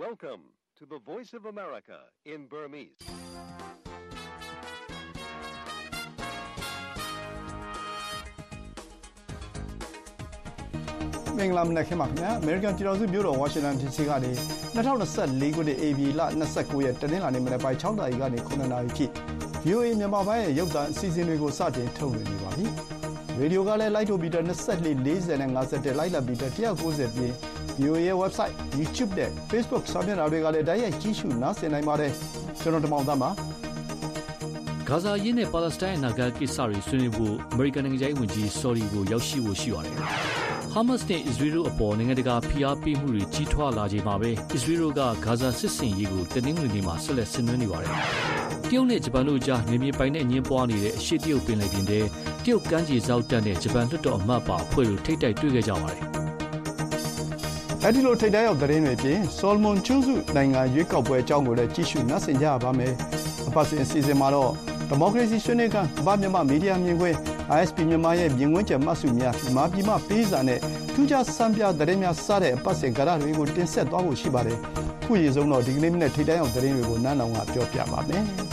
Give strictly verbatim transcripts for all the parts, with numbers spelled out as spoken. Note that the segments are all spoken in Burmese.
Welcome to the Voice of America in Burmese. မင်္ဂလာမနက်ခင်းပါခင်ဗျာ American ပြည်တော်စုမြို့တော် Washington ဒီ စီ ကနေ၂၀၂၄ခုနှစ် ဧပြီလ၂၉ရက်တနင်္လာနေ့မနက်ပိုင်း၆နာရီကနေခုနှစ်နာရီထိ ဗွီအိုအေ မြန်မာပိုင်းရဲ့ရုပ်သံအစီအစဉ်တွေကိုစတင်ထုတ်လွှင့်နေပါပြီ။ရေဒီယိုကလည်းလိုက်တိုမီတာ၂၄ ၄၀နဲ့၅၁လိုက်လံမီတာ၁၉၀ပြင် ဗွီအိုအေရဲ့ website, YouTube နဲ့ Facebook စာမျက်နှာတွေကလည်းတိုက်ရိုက်ကြည့်ရှုနားဆင်နိုင်ပါတယ်။ကျွန်တော်တမောင်သားပါ။ဂါဇာအရေးနဲ့ပါလက်စတိုင်းအနာဂတ်ကိစ္စတွေဆွေးနွေးဖို့အမေရိကန်နိုင်ငံခြားရေးဝန်ကြီးဆော်ဒီကိုရောက်ရှိဖို့ရှိပါတယ်။ဟာမတ်စ်နဲ့အစ္စရေးတို့အပေါ်နိုင်ငံတကာဖိအားပေးမှုတွေကြီးထွားလာချိန်မှာပဲအစ္စရေးတို့ကဂါဇာစစ်ဆင်ရေးကိုတနင်္ဂနွေနေ့မှာဆက်လက်ဆင်နွှဲနေပါတယ်။တရုတ်နဲ့ဂျပန်တို့ကြားနေမြေပိုင်နဲ့အငင်းပွားနေတဲ့အရှေ့တရုတ်ပင်လယ်ပြင်ထဲတရုတ်ကမ်းခြေစောက်တပ်နဲ့ဂျပန်လွှတ်တော်အမတ်ပါအဖွဲ့တို့ထိပ်တိုက်တွေ့ခဲ့ကြပါတယ်။အဲဒီလိုထိပ်တိုက်ရောက်သတင်းတွေပြင်ဆော်လမွန်ကျွန်းစုနိုင်ငံရွေးကောက်ပွဲအကြောင်းကိုလည်းကြည့်ရှုနားဆင်ကြရပါမယ်။အပတ်စဉ်အစီအစဉ်မှာတော့ဒီမိုကရေစီဆွေးနွေးခန်းကမ္ဘာမြန်မာမီဒီယာမြင်ကွင်း အိုင် အက်စ် ပီ မြန်မာရဲ့မြင်ကွင်းချက်မှတ်စုများမြန်မာပြည်မှပေးစာနဲ့ထူးခြားစံပြသတင်းများစတဲ့အပတ်စဉ်ကဏ္ဍတွေကိုတင်ဆက်သွားဖို့ရှိပါတယ်။ခုရေဆုံးတော့ဒီကနေ့မနေ့ထိပ်တိုက်ရောက်သတင်းတွေကိုနန်းလောင်ကပြောပြပါမယ်။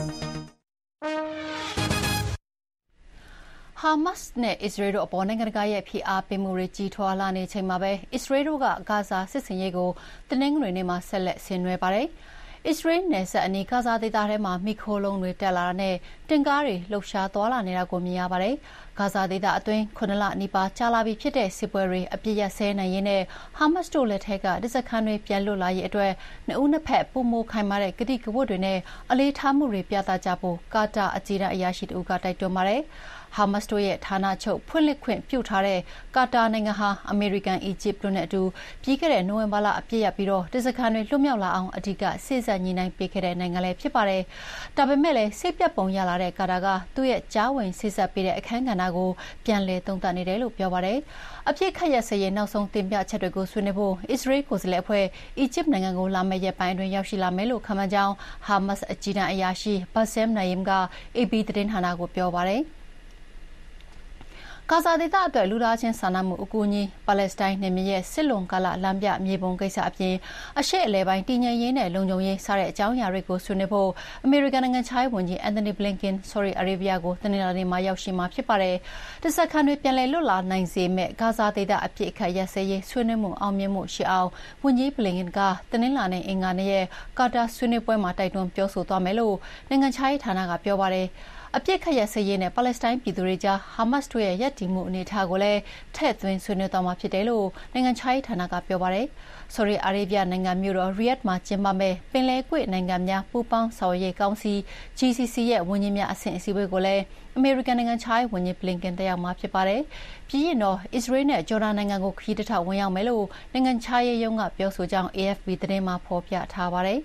ဟာမတ်စ်နဲ့အစ္စရေးတို့အပေါ်နိုင်ငံတကာရဲ့ဖိအားပေးမှုတွေကြီးထွားလာနေချိန်မှာပဲအစ္စရေးတို့ကဂါဇာစစ်ဆင်ရေးကိုတနင်္ဂနွေနေ့မှာဆက်လက်ဆင်နွှဲပါတယ်။အစ္စရေးနယ်စပ်အနီးဂါဇာဒေသထဲမှာမိခိုးလုံးတွေတက်လာတာနဲ့တင်ကားတွေလှုပ်ရှားသွားလာနေတာကိုမြင်ရပါတယ်။ဂါဇာဒေသအတွင်းခုနှစ်လနီးပါးကြာလာပြီဖြစ်တဲ့စစ်ပွဲတွေအပြစ်ရစဲနိုင်ရေးနဲ့ဟာမတ်စ်တို့လက်ထက်ကတစ်စခန်းတွေပြန်လွတ်လာရေးအတွက်နှစ်ဦးနှစ်ဖက်ပုံမိုခိုင်မာတဲ့ကတိကဝတ်တွေနဲ့အလေးထားမှုတွေပြသကြဖို့ကာတာအကြီးတန်းအရာရှိတဦးကတိုက်တွန်းပါတယ်။ဟာမတ်စ်တို့ရဲ့ဌာနချုပ်ဖွင့်လှစ်ခွင့်ပြုထားတဲ့ကာတာနိုင်ငံဟာအမေရိကန်၊အီဂျစ်တို့နဲ့အတူပြီးခဲ့တဲ့နိုဝင်ဘာလအပြည့်ရပြီးတော့တစ်စခန်းတွေလွတ်မြောက်လာအောင်အဓိကစေ့စပ်ညှိနှိုင်းပေးခဲ့တဲ့နိုင်ငံလည်းဖြစ်ပါတယ်။ဒါပေမဲ့လည်းစိတ်ပြတ်ပုံရလာတဲ့ကာတာကသူ့ရဲ့ကြားဝင်စေ့စပ်ပေးတဲ့အခန်းကဏ္ဍကိုပြန်လည်သုံးသပ်နေတယ်လို့ပြောပါတယ်။အပြစ်ခတ်ရစရဲ့နောက်ဆုံးတင်ပြချက်တွေကိုဆွေးနွေးဖို့အစ္စရေးကိုယ်စားလှယ်အဖွဲ့အီဂျစ်နိုင်ငံကိုလာမယ့်ရက်ပိုင်းအတွင်းရောက်ရှိလာမယ်လို့ခန့်မှန်းကြောင်းဟာမတ်စ်အကြီးတန်းအရာရှိဘတ်ဆမ်နိုင်မ်က အေပီ သတင်းဌာနကိုပြောပါတယ်။ဂါဇာဒေသအတွက်လူသားချင်းစာနာမှုအကူအညီပါလက်စတိုင်းနယ်မြေရဲ့စစ်လွန်ကာလလမ်းပြမြေပုံကိစ္စအပြင်အရှေ့အလယ်ပိုင်းတည်ငြိမ်ရေးနဲ့လုံခြုံရေးစတဲ့အကြောင်းအရာတွေကိုဆွေးနွေးဖို့အမေရိကန်နိုင်ငံခြားရေးဝန်ကြီးအန်သိုနီဘလင်ကန်ဆော်ဒီအာရေဗျကိုတနင်္လာနေ့မှာရောက်ရှိမှာဖြစ်ပါတယ်။တစ်စက္ကန့်တွေပြန်လည်လွတ်လာနိုင်စေမဲ့ဂါဇာဒေသအပြစ်အခတ်ရစရေးဆွေးနွေးမှုအောင်မြင်မှုရှိအောင်ဝန်ကြီးဘလင်ကန်ကတနင်္လာနေ့အင်္ဂါနေ့ရဲ့ကာတာဆွေးနွေးပွဲမှာတိုက်တွန်းပြောဆိုသွားမယ်လို့နိုင်ငံခြားရေးဌာနကပြောပါတယ်။အပြစ်ခတ်ရစရေးနဲ့ပါလက်စတိုင်းပြည်သူတွေကြားဟာမတ်စ်တို့ရဲ့ရပ်တည်မှုအနေအထားကိုလည်းထည့်သွင်းဆွေးနွေးသွားမှာဖြစ်တယ်လို့နိုင်ငံခြားရေးဌာနကပြောပါတယ်။ဆော်ဒီအာရေဗျနိုင်ငံမြို့တော်ရီယက်ဒ်မှာကျင်းပမယ့်ပင်လယ်ကွေ့နိုင်ငံများပူးပေါင်းဆောင်ရွက်ရေးကောင်စီ ဂျီ စီ စီ ရဲ့ဝန်ကြီးများအဆင့်အစည်းအဝေးကိုလည်းအမေရိကန်နိုင်ငံခြားရေးဝန်ကြီးဘလင်ကန်တက်ရောက်မှာဖြစ်ပါတယ်။ပြီးရင်တော့အစ္စရေးနဲ့ဂျော်ဒန်နိုင်ငံကိုခရီးတစ်ထောက်ဝင်ရောက်မယ်လို့နိုင်ငံခြားရေးရုံးကပြောဆိုကြောင်း အေ အက်ဖ် ပီ သတင်းမှာဖော်ပြထားပါတယ်။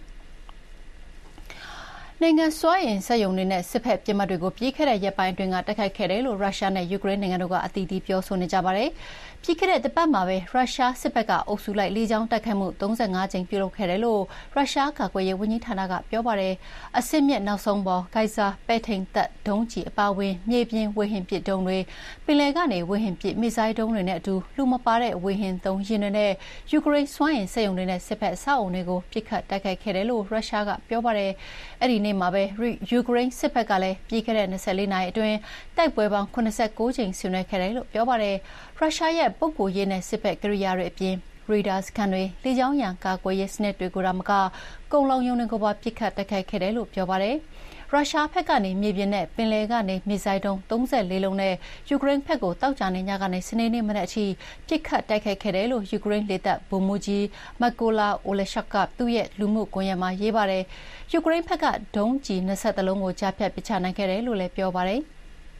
နိုင်ငံစွမ်းအင်စက်ရုံတွေနဲ့စစ်ဖက်ပစ်မှတ်တွေကိုပြီးခဲ့တဲ့ရက်ပိုင်းအတွင်းကတိုက်ခိုက်ခဲ့တယ်လို့ရုရှားနဲ့ယူကရိန်းနိုင်ငံတို့ကအသီးသီးပြောဆိုနေကြပါတယ်။ပြီးခဲ့တဲ့တစ်ပတ်မှာပဲရုရှားစစ်ဘက်ကအုပ်စုလိုက်လေကြောင်းတိုက်ခိုက်မှု၃၅ကြိမ်ပြုလုပ်ခဲ့တယ်လို့ရုရှားကာကွယ်ရေးဝန်ကြီးဌာနကပြောပါတယ်။အစစ်မြစ်နောက်ဆုံးပေါ်ဂိုက်ဇာပဲ့ထိန်တပ်ဒုံးကျည်အပါအဝင်မြေပြင်ဝေဟင်ပစ်ဒုံးတွေပင်လယ်ကနေဝေဟင်ပစ်မစ်ဇိုင်းဒုံးတွေနဲ့အတူလူမပါတဲ့ဝေဟင်သုံးယာဉ်တွေနဲ့ယူကရိန်းစွမ်းအင်စက်ရုံတွေနဲ့စစ်ဖက်အဆောက်အအုံတွေကိုပစ်ခတ်တိုက်ခိုက်ခဲ့တယ်လို့ရုရှားကပြောပါတယ်။အဲ့ဒီနေ့မှာပဲယူကရိန်းစစ်ဘက်ကလည်းပြီးခဲ့တဲ့၂၄နာရီအတွင်းတိုက်ပွဲပေါင်း၇၉ကြိမ်ဆင်နွှဲခဲ့တယ်လို့ပြောပါတယ်။ရုရှားရဲ့ပုဂ္ဂိုလ်ရေးနဲ့စစ်ဘက်ကိရိယာတွေအပြင်ရေဒါစကန်တွေလေကြောင်းရန်ကာကွယ်ရေးစနစ်တွေကိုဒါမကကုန်လောင်ရုံတွေကိုပါပစ်ခတ်တိုက်ခိုက်ခဲ့တယ်လို့ပြောပါတယ်။ရုရှားဘက်ကနေမြေပြင်နဲ့ပင်လယ်ကနေမစ်ဇိုင်းဒုံး၃၄လုံးနဲ့ယူကရိန်းဘက်ကိုတောက်ကြနေညကနေစနေနေ့မနက်အထိပစ်ခတ်တိုက်ခိုက်ခဲ့တယ်လို့ယူကရိန်းလေတပ်ဗိုလ်မှူးကြီးမက်ကိုလာအိုလက်ရှက်ကသူ့ရဲ့လူမှုကွန်ရက်မှာရေးပါတယ်။ယူကရိန်းဘက်ကဒုံးကျည်၂၁လုံးကိုကြားဖြတ်ပစ်ချနိုင်ခဲ့တယ်လို့လည်းပြောပါတယ်။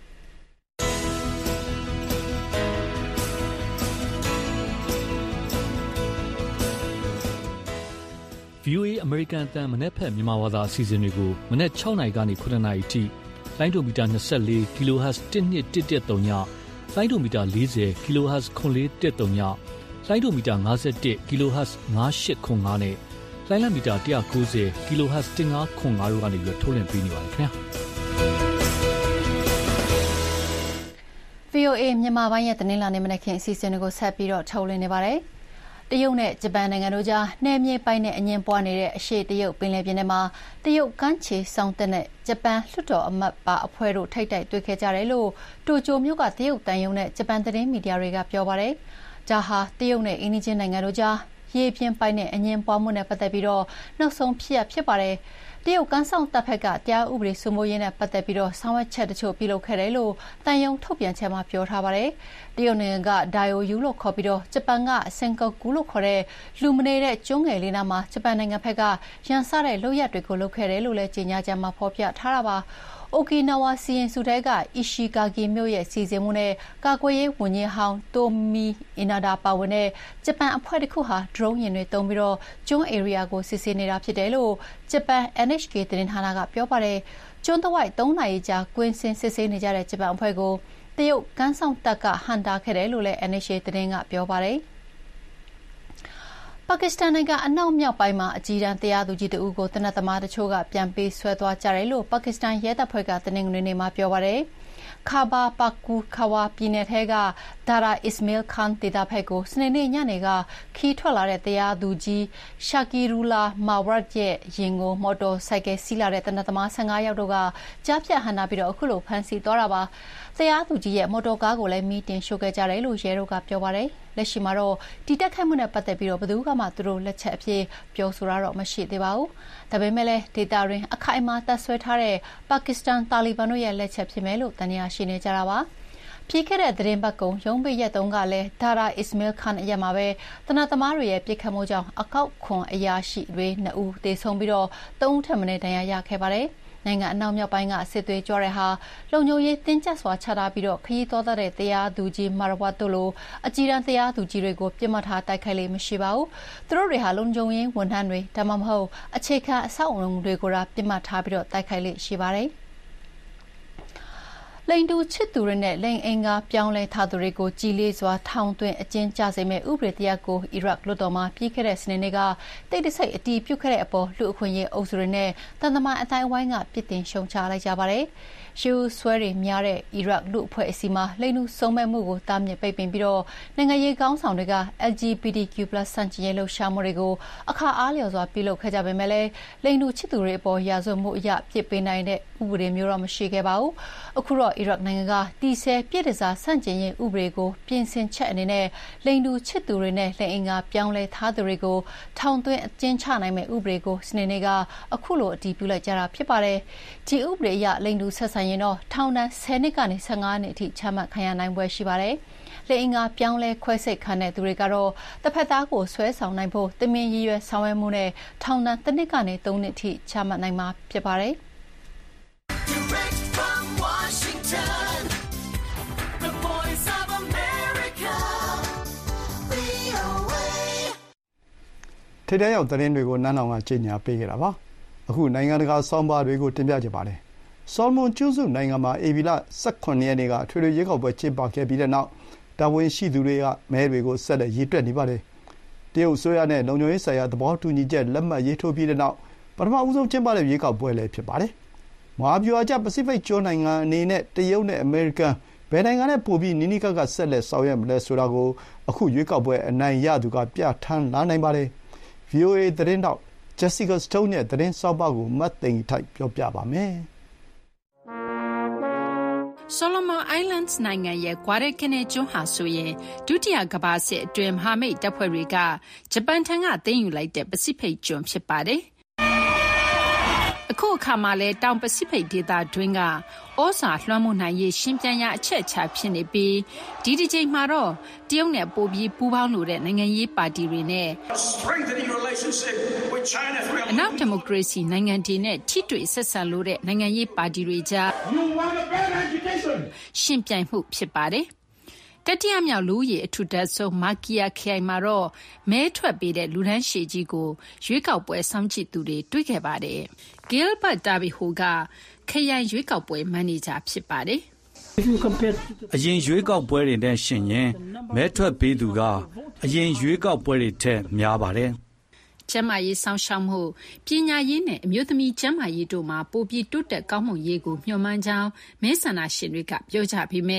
ဗွီအိုအေအမေရိကန်အသံမနက်ဖြန်မြန်မာဘာသာအစီအစဉ်တွေကိုမနက်၆နာရီကနေခုနှစ်နာရီထိလိုင်းဒိုမီတာ၂၄ kilohertz တစ်နှစ်တစ်တစ်သုံးညလိုင်းဒိုမီတာ၄၀ kilohertz ခွန်လေးတစ်သုံးညလိုင်းဒိုမီတာ၅၁ kilohertz ၅၈ခွန်၅နဲ့လိုင်းလမီတာ၁၉၀ kilohertz တစ်ငါးခွန်၅တို့ကနေပြီးထုတ်လွှင့်ပေးနေပါတယ်ခင်ဗျာ။ဗွီအိုအေမြန်မာပိုင်းရဲ့သတင်းလာနေမနက်ခင်းအစီအစဉ်တွေကိုဆက်ပြီးတော့ထုတ်လွှင့်နေပါတယ်။တရုတ်နဲ့ဂျပန်နိုင်ငံတို့ကြားနယ်မြေပိုင်နဲ့အငြင်းပွားနေတဲ့အရှေ့တရုတ်ပင်လယ်ပြင်ထဲမှာတရုတ်ကမ်းခြေစောင့်တပ်နဲ့ဂျပန်လွှတ်တော်အမတ်ပါအဖွဲ့တို့ထိပ်တိုက်တွေ့ခဲ့ကြတယ်လို့တိုကျိုမြို့ကတရုတ်တန်ယုံနဲ့ဂျပန်သတင်းမီဒီယာတွေကပြောပါတယ်။ဒါဟာတရုတ်နဲ့အိန္ဒိချင်းနိုင်ငံတို့ကြားရေပြင်ပိုင်နဲ့အငြင်းပွားမှုနဲ့ပတ်သက်ပြီးတော့နောက်ဆုံးဖြစ်ရဖြစ်ပါတယ်။တရုတ်ကမ်းဆောင်တပ်ဖက်ကတရားဥပဒေစိုးမိုးရေးနဲ့ပတ်သက်ပြီးတော့ဆောင်ရွက်ချက်တချို့ပြုလုပ်ခဲ့တယ်လို့တန်ယုံထုတ်ပြန်ချက်မှာပြောထားပါတယ်။တရုတ်နိုင်ငံကဒိုင်ယိုယူလို့ခေါ်ပြီးတော့ဂျပန်ကစင်ကောကူလို့ခေါ်တဲ့လူမနေတဲ့ကျွန်းငယ်လေးနားမှာဂျပန်နိုင်ငံဖက်ကရန်စတဲ့လုပ်ရက်တွေကိုလုပ်ခဲ့တယ်လို့လည်းကြေညာချက်မှာဖော်ပြထားတာပါ။အိုကီနာဝါစီရင်စုတဲကအီရှီဂါဂီမြို့ရဲ့စီစဉ်မှုနဲ့ကာကွယ်ရေးဝန်ကြီးဟောင်းတိုမီအင်နာဒါပါဝင်တဲ့ဂျပန်အဖွဲ့တစ်ခုဟာဒရုန်းယာဉ်တွေတုံးပြီးတော့ကျွန်းဧရိယာကိုစစ်ဆေးနေတာဖြစ်တယ်လို့ဂျပန် အန် အိတ်ချ် ကေ သတင်းဌာနကပြောပါတယ်။ကျွန်းတဝိုက်သုံးနာရီကြာကွင်းစင်စစ်ဆေးနေကြတဲ့ဂျပန်အဖွဲ့ကိုတရုတ်ကမ်းဆောင်တပ်ကဟန်တာခဲ့တယ်လို့လည်း အန် အိတ်ချ် ကေ သတင်းကပြောပါတယ်။ပါကစ္စတန်နိုင်ငံအနောက်မြောက်ပိုင်းမှာအကြီးတန်းတရားသူကြီးတဦးကိုတနက်သမားတချို့ကပြန်ပေးဆွဲသွားကြတယ်လို့ပါကစ္စတန်ရဲတပ်ဖွဲ့ကတနင်္ဂနွေနေ့မှာပြောပါတယ်။ခါဘာပါကူခဝါပြည်နယ်ထဲကဒါရာအစ္စမေးလ်ခန်ဒေတာဖက်ကိုစနေနေ့ညနေကခီးထွက်လာတဲ့တရားသူကြီးရှာကီရူလာမာဝရတ်ရဲ့ရင်ကိုမော်တော်ဆိုင်ကယ်စီးလာတဲ့တနက်သမားဆယ်ငါးယောက်တို့ကကြားဖြတ်ဟန်တာပြီးတော့အခုလိုဖမ်းဆီးသွားတာပါ။တရားသူကြီးရဲ့မော်တော်ကားကိုလည်းမီးတင်ရှို့ခဲ့ကြတယ်လို့ရဲတို့ကပြောပါတယ်။လက်ရှိမှာတော့ဒီတက်ခတ်မှုနဲ့ပတ်သက်ပြီးတော့ဘယ်သူမှသူတို့လက်ချက်အဖြစ်ပြောဆိုတာတော့မရှိသေးပါဘူး။ဒါပေမဲ့လည်းဒေတာရင်းအခိုင်အမာတပ်ဆွဲထားတဲ့ပါကစ္စတန်တာလီဘန်တို့ရဲ့လက်ချက်ဖြစ်မယ်လို့တန်ရာရှိနေကြတာပါ။ပြီးခဲ့တဲ့သတင်းပတ်ကုံရုံးပိတ်ရက်တုန်းကလည်းဒါရာအစ္စမေးလ်ခန်အရက်မှာပဲတနတ်သမားတွေရဲ့ပြစ်ခတ်မှုကြောင့်အကောက်ခွန်အရာရှိတွေနှစ်ဦးသေဆုံးပြီးတော့သုံးဦးထပ်မံဒဏ်ရာရခဲ့ပါတယ်။နိုင်ငံအနောက်မြောက်ပိုင်းကစစ်သွေးကြွတဲ့ဟာလုံခြုံရေးတင်းကျပ်စွာချထားပြီးတော့ခရီးသွားတဲ့တရားသူကြီးမာရဝတ်တို့လိုအကြီးတန်းတရားသူကြီးတွေကိုပြစ်မှတ်ထားတိုက်ခိုက်လေမရှိပါဘူး။သူတို့တွေဟာလုံခြုံရေးဝန်ထမ်းတွေဒါမှမဟုတ်အခြေခံအဆောက်အအုံတွေကိုပြစ်မှတ်ထားပြီးတော့တိုက်ခိုက်လေရှိပါတယ်။လိန်တူချစ်သူတွေနဲ့လိန်အင်္ဂါပြောင်းလဲထားသူတွေကိုကြီးလေးစွာထောင်သွင်းအကျဉ်းချစေမယ့်ဥပဒေတရားကိုအီရတ်လွှတ်တော်မှာပြီးခဲ့တဲ့စနေနေ့ကတိတ်တဆိတ်အတီးပြုတ်ခဲ့တဲ့အပေါ်လူအခွင့်အရေးအုပ်စုတွေနဲ့တန်တမာအတိုင်းအဝိုင်းကပြစ်တင်ရှုံချလိုက်ကြပါတယ်။ရှူဆွဲတွေများတဲ့အီရတ်လူအဖွဲ့အစည်းမှာလိန်တူစုံမဲ့မှုကိုတားမြစ်ပိတ်ပင်ပြီးတော့နိုင်ငံရေးကောင်းဆောင်တွေက အယ်လ် ဂျီ ဘီ တီ ကျူ plus စံချင်ရေးလှုပ်ရှားမှုတွေကိုအခါအားလျော်စွာပြုလုပ်ခဲ့ကြပေမဲ့လည်းလိန်တူချစ်သူတွေအပေါ်ရာဇဝတ်မှုအရပြစ်ပေးနိုင်တဲ့ဥပဒေမျိုးတော့မရှိခဲ့ပါဘူး။အခုတော့အီရတ်နိုင်ငံကတီဆဲပြည်တစားဆန့်ကျင်ရေးဥပဒေကိုပြင်ဆင်ချက်အနေနဲ့လိန်တူချစ်သူတွေနဲ့လိန်အင်္ဂါပြောင်းလဲထားသူတွေကိုထောင်သွင်းအကျဉ်းချနိုင်မယ့်ဥပဒေကိုစနေနေ့ကအခုလိုအတည်ပြုလိုက်ကြတာဖြစ်ပါတယ်။ဒီဥပဒေအရလိန်တူဆက်ဆံရင်တော့ထောင်ဒဏ်ဆယ်နှစ်ကနေဆယ်ငါးနှစ်အထိချမှတ်ခံရနိုင်ပွဲရှိပါတယ်။လိန်အင်္ဂါပြောင်းလဲခွဲစိတ်ခံတဲ့သူတွေကတော့တစ်ဖက်သားကိုဆွဲဆောင်နိုင်ဖို့တမင်ရည်ရွယ်ဆောင်ရွက်မှုနဲ့ထောင်ဒဏ်တစ်နှစ်ကနေသုံးနှစ်အထိချမှတ်နိုင်မှာဖြစ်ပါတယ်။ထိပ်တန်းရောက်သတင်းတွေကိုနန်းလောင်ကကြေညာပေးခဲ့တာပါ။အခုနိုင်ငံတကာဆောင်းပါးတွေကိုတင်ပြကြပါတယ်။ဆော်လမွန်ကျွန်းစုနိုင်ငံမှာဧပြီလ၁၇ရက်နေ့ကအထွေထွေရွေးကောက်ပွဲကျင်းပခဲ့ပြီးတဲ့နောက်တာဝန်ရှိသူတွေကမဲတွေကိုဆက်လက်ရေတွက်နေပါတယ်။တရုတ်အစိုးရနဲ့လုံခြုံရေးဆိုင်ရာသဘောတူညီချက်လက်မှတ်ရေးထိုးပြီးတဲ့နောက်ပထမဦးဆုံးကျင်းပတဲ့ရွေးကောက်ပွဲလည်းဖြစ်ပါတယ်။မဟာဗျူဟာကျပစိဖိတ်ကျွန်းနိုင်ငံအနေနဲ့တရုတ်နဲ့အမေရိကန်ဘယ်နိုင်ငံနဲ့ပိုပြီးနီးနီးကပ်ကပ်ဆက်လက်ဆောင်ရွက်မလဲဆိုတာကိုအခုရွေးကောက်ပွဲအနိုင်ရသူကပြဋ္ဌာန်းလာနိုင်ပါတယ်။ ဗွီအိုအေ သတင်းထောက် Jessica Stone ရဲ့သတင်းဆောင်းပါးကိုမတ်သိန်းထိုက်ပြောပြပါမယ်။ Solomon Islands နိုင်ငံရဲ့ Guadalcanal ကျွန်းဟာဆိုရင်ဒုတိယကမ္ဘာစစ်အတွင်းမဟာမိတ်တပ်ဖွဲ့တွေကဂျပန်ထံကသိမ်းယူလိုက်တဲ့ပစိဖိတ်ကျွန်းဖြစ်ပါတယ်။အခုအခါမှာလဲတောင်ပစိဖိတ်ဒေသတွင်းကဩဇာလွှမ်းမိုးနိုင်ရေးရှင်ပြန်ရာအချက်အချာဖြစ်နေပြီးဒီဒီချိန်မှာတော့တရုတ်နဲ့ပိုပြီးပူးပေါင်းလို့တဲ့နိုင်ငံရေးပါတီတွေနဲ့အနောက်ဒီမိုကရေစီနိုင်ငံတွေနဲ့ထိတွေ့ဆက်ဆံလို့တဲ့နိုင်ငံရေးပါတီတွေကြားရှင်ပြိုင်မှုဖြစ်ပါတယ်တတိယမြောက်လူဦးရေအထူးတက်ဆုံးမာကီယာခရိုင်မှာတော့မဲထွက်ပေးတဲ့လူဒန်းရှည်ကြီးကိုရွေးကောက်ပွဲစောင့်ကြည့်သူတွေတွေ့ခဲ့ပါတယ်။ Gilbert Daviho ကခရိုင်ရွေးကောက်ပွဲမန်နေဂျာဖြစ်ပါတယ်။အရင်ရွေးကောက်ပွဲတွေနဲ့ရှင်ရင်မဲထွက်ပေးသူကအရင်ရွေးကောက်ပွဲတွေထက်များပါတယ်။ကျန်းမာရေးစောင့်ရှောက်မှုပညာရေးနဲ့အမျိုးသမီးကျန်းမာရေးတို့မှာပိုပြီးတိုးတက်ကောင်းမွန်ရေးကိုမျှော်မှန်းကြောင်းမဲဆန္ဒရှင်တွေကပြောကြပေမဲ့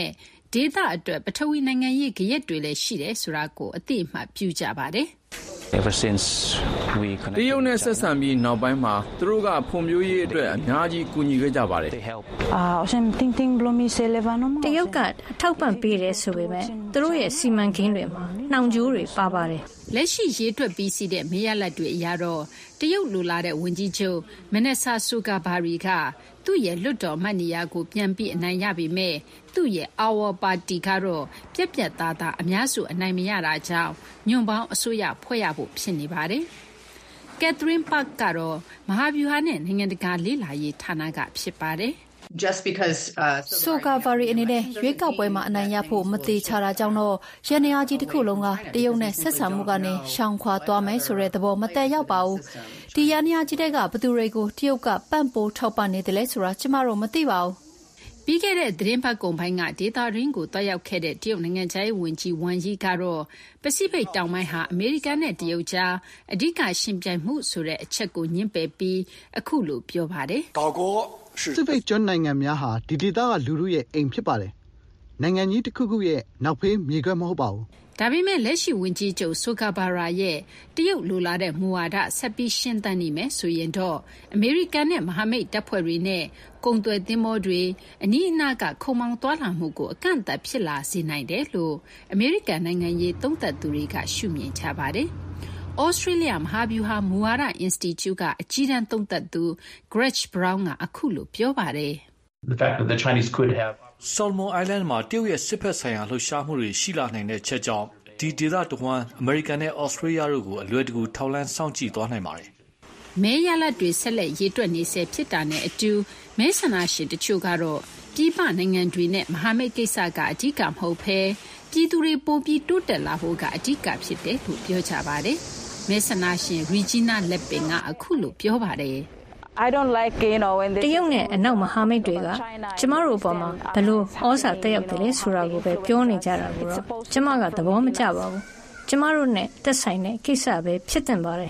ဒေသအတွက်ပထဝီနိုင်ငံရေးကြရက်တွေလည်းရှိတယ်ဆိုတာကိုအသိအမှတ်ပြုကြပါတယ် Ever since we တရုတ်နဲ့ဆက်ဆံပြီးနောက်ပိုင်းမှာသူတို့ကဖွံ့ဖြိုးရေးအတွက်အများကြီးကူညီခဲ့ကြပါတယ်အာအရှင်တင်းတင်းဘလိုမီဆယ်လေဗန်တရုတ်ကထောက်ပံ့ပေးတယ်ဆိုပေမဲ့သူတို့ရဲ့စီမံကိန်းတွေမှာနှောင်ကြိုးတွေပါပါတယ်လက်ရှိရေးထွက်ပြီးစီးတဲ့မေးရလက်တွေအရတော့တရုတ်လိုလာတဲ့ဝန်ကြီးချုပ်မနက်ဆာဆူကာဘာရီကသူ့ရဲ့လွတ်တော်မှတ်နေရာကိုပြန်ပြီးအနိုင်ရပြီမဲ့သူ့ရဲ့ Our Party ကတော့ပြက်ပြက်သားသားအများစုအနိုင်မရတာကြောင့်ညွန့်ပေါင်းအစိုးရဖွဲ့ရဖို့ဖြစ်နေပါတယ်။ Catherine Park ကတော့မဟာဗျူဟာနဲ့နိုင်ငံတကာလေ့လာရေးဌာနကဖြစ်ပါတယ်။ just because uh so Cavalry အနေနဲ့ရွေးကောက်ပွဲမှာအနိုင်ရဖို့မသေးချတာကြောင့်တော့ရန်ရာကြီးတစ်ခုလုံးကတရုတ်နဲ့ဆက်ဆံမှုကနေရှောင်ခွာသွားမယ်ဆိုတဲ့သဘောမတည့်ရောက်ပါဘူးဒီရန်ရာကြီးတဲ့ကဘသူတွေကိုတရုတ်ကပန့်ပိုးထောက်ပံ့နေတယ်လဲဆိုတာကျမတို့မသိပါဘူးပြီးခဲ့တဲ့သတင်းပတ်ကုံပိုင်းကဒေတာရင်းကိုတွားရောက်ခဲ့တဲ့တရုတ်နိုင်ငံခြားရေးဝန်ကြီးဝမ်ယီကတော့ပစိဖိတ်တောင်ပိုင်းဟာအမေရိကန်နဲ့တရုတ်ကြားအဓိကရှင်ပြိုင်မှုဆိုတဲ့အချက်ကိုညှင်းပယ်ပြီးအခုလိုပြောပါတယ်ပစိဖိတ်ကျွန်းနိုင်ငံများဟာဒီဒေသကလူထုရဲ့အိမ်ဖြစ်ပါတယ်နိုင်ငံကြီးတစ်ခုခုရဲ့နောက်ဖေးမြေခွက်မဟုတ်ပါဘူးဒါပေမဲ့လက်ရှိဝန်ကြီးချုပ်ဆိုကာဘာရာရဲ့တရုတ်လိုလားတဲ့မူဝါဒဆက်ပြီးရှင်းသန်နေမယ်ဆိုရင်တော့အမေရိကန်နဲ့မဟာမိတ်တပ်ဖွဲ့တွေနဲ့ကုန်သွယ်သင်္ဘောတွေအနီးအနားကခုံမောင်းသွားလာမှုကိုအကန့်အသတ်ဖြစ်လာစေနိုင်တယ်လို့အမေရိကန်နိုင်ငံရေးသုံးသပ်သူတွေကရှုမြင်ကြပါတယ်။ Australia မဟာဗျူဟာမူဝါဒ Institute ကအကြီးတန်းသုံးသပ်သူ Greg Brown ကအခုလိုပြောပါတယ်။ The fact that the Chinese could have Solomon Island မှာတရုတ်ရဲ့စစ်ဖက်ဆိုင်ရာလှုပ်ရှားမှုတွေရှိလာနိုင်တဲ့ချက်ကြောင့်ဒီဒေသတဝမ်းအမေရိကန်နဲ့ဩစတြေးလျတို့ကိုအလွယ်တကူထောက်လှမ်းစောင့်ကြည့်သွားနိုင်ပါတယ်။မဲရလက်တွေဆက်လက်ရေးတွက်နေဆဲဖြစ်တာနဲ့အတူမဲဆန္ဒရှင်တချို့ကတော့ပြည်ပနိုင်ငံတွေနဲ့မဟာမိတ်ကိစ္စကအဓိကမဟုတ်ဘဲပြည်သူတွေပိုပြီးတိုးတက်လာဖို့ကအဓိကဖြစ်တယ်လို့ပြောကြပါတယ်။မဲဆန္ဒရှင် Regina Leppin ကအခုလိုပြောပါတယ်။ I don't like you know when တရုတ်နဲ့အနောက်မဟာမိတ်တွေကကျမတို့အပေါ်မှာဘလို့ဩဇာတက်ရောက်တယ်လဲဆိုတာကိုပဲပြောနေကြတာကိုတော့ကျမကသဘောမကျပါဘူးကျမတို့နဲ့သက်ဆိုင်တဲ့ကိစ္စပဲဖြစ်တင်ပါတယ်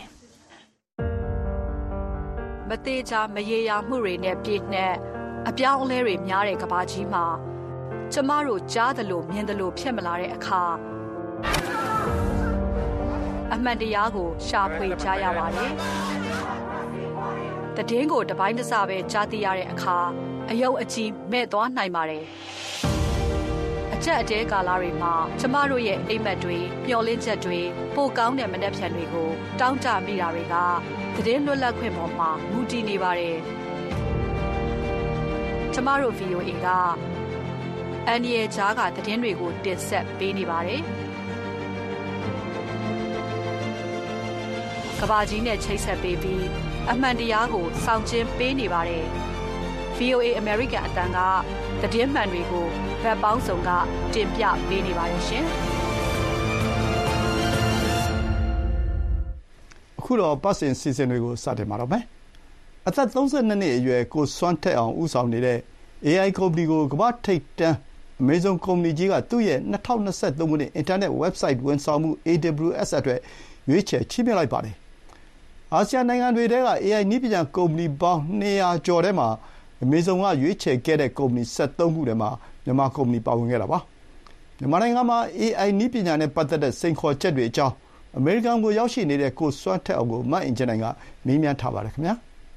မသေးချာမရေရာမှုတွေနဲ့ပြည့်နဲ့အပြောင်းအလဲတွေများတဲ့ကမ္ဘာကြီးမှာကျမတို့ကြားသလိုမြင်သလိုဖြစ်မလာတဲ့အခါအမှန်တရားကိုရှာဖွေကြရပါတယ်တည်င်းကိုတပိုင်းတစပဲကြားသိရတဲ့အခါအယုတ်အကြီးမဲ့သွားနိုင်ပါတယ်အချက်အတဲကာလတွေမှာကျမတို့ရဲ့အိမ်မက်တွေပျော်လင့်ချက်တွေပိုကောင်းတဲ့မနှက်ဖြန်တွေကိုတောင်းတမိတာတွေကတည်င်းလွတ်လပ်ခွင့်ပေါ်မှာမူတည်နေပါတယ်ကျမတို့ ဗီအိုအေ ကအန်ဒီရဲ့ဂျားကတည်င်းတွေကိုတင်ဆက်ပေးနေပါတယ်ကဘာကြီးနဲ့ချိတ်ဆက်ပေးပြီးအမှန်တရားကိုစောင့်ကျဉ်ပေးနေပါတယ် ဗီအိုအေ American အတန်းကသတင်းမှန်တွေကိုဗတ်ပေါင်းစုံကတင်ပြပေးနေပါတယ်ရှင်အခုတော့ပတ်စင်စီစဉ်တွေကိုစတင်ပါတော့မယ်အသက်သုံး၂နှစ်အရွယ်ကိုစွမ်းထက်အောင်ဦးဆောင်နေတဲ့ အေးအိုင် ကုမ္ပဏီကိုကမ္ဘာထိပ်တန်း Amazon ကုမ္ပဏီကြီးကသူ့ရဲ့၂၀၂၃ခုနှစ် Internet Website ဝန်ဆောင်မှု အေးဒဘလျူအက်စ် အတွက်ရွေးချယ်ချီးမြှင့်လိုက်ပါတယ်အာဆီယံနိုင်ငံတွေထဲက အေးအိုင် နည်းပညာကုမ္ပဏီပေါင်း၂၀၀ကျော်ထဲမှာ Amazon ကရွေးချယ်ခဲ့တဲ့ကုမ္ပဏီ၁၃ခုထဲမှာမြန်မာကုမ္ပဏီပါဝင်ခဲ့တာပါမြန်မာနိုင်ငံမှာ အေးအိုင် နည်းပညာနဲ့ပတ်သက်တဲ့စိန်ခေါ်ချက်တွေအကြောင်းအမေရိကန်ကိုရောက်ရှိနေတဲ့ကိုစွမ်းထက်အောင်ကိုမအင်ဂျင်နိုင်ကမေးမြန်းထားပါတယ်ခင်ဗျာ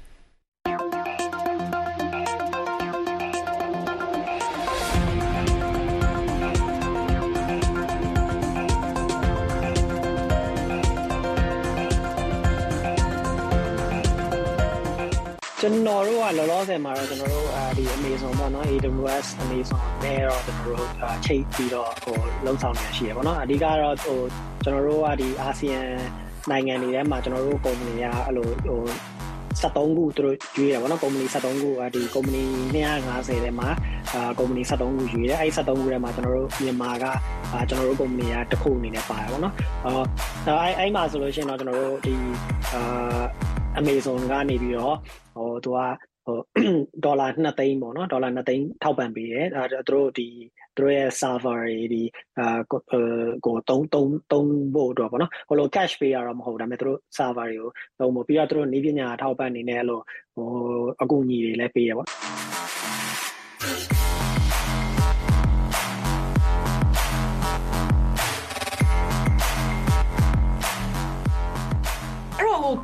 ကျွန်တော်တို့ကလောလောဆယ်မှာတော့ကျွန်တော်တို့ဒီ Amazon ပေါ့နော် အေးဒဘလျူအက်စ် Amazon နဲ့တော့ကျွန်တော်တို့ချိတ်ပြီးတော့ဟိုလုံဆောင်နေရှိရပေါ့နော်အဓိကတော့ဟိုကျွန်တော်တို့ကဒီအာဆီယံနိုင်ငံတွေထဲမှာကျွန်တော်တို့ကုမ္ပဏီကအဲ့လိုဟို၁၃ခုသူတို့ရွေးတယ်ပေါ့နော်ကုမ္ပဏီ၁၃ခုဒီကုမ္ပဏီ၂၅၀ထဲမှာအာကုမ္ပဏီ၁၃ခုရွေးတယ်အဲ့၁၃ခုထဲမှာကျွန်တော်တို့မြန်မာကအာကျွန်တော်တို့ကုမ္ပဏီကတစ်ခုအနေနဲ့ပါတယ်ပေါ့နော်အော်အဲ့အဲ့မှာဆိုလို့ရှိရင်တော့ကျွန်တော်တို့ဒီအာ Amazon ကနေပြီးတော့ဟိုသူကဟိုဒေါ်လာ၂သိန်းပေါ့နော်ဒေါ်လာ၂သိန်းထောက်ပံ့ပေးတယ်အဲသူတို့ဒီသူတို့ရဲ့ server တွေဒီအာကိုသုံးသုံးသုံးဖို့တော့ပေါ့နော်ဟိုလို cash pay ရတော့မဟုတ်ဒါပေမဲ့သူတို့ server တွေကိုသုံးဖို့ပြီးတော့သူတို့နည်းပညာထောက်ပံ့နေတယ်လို့ဟိုအကူအညီတွေလည်းပေးရပေါ့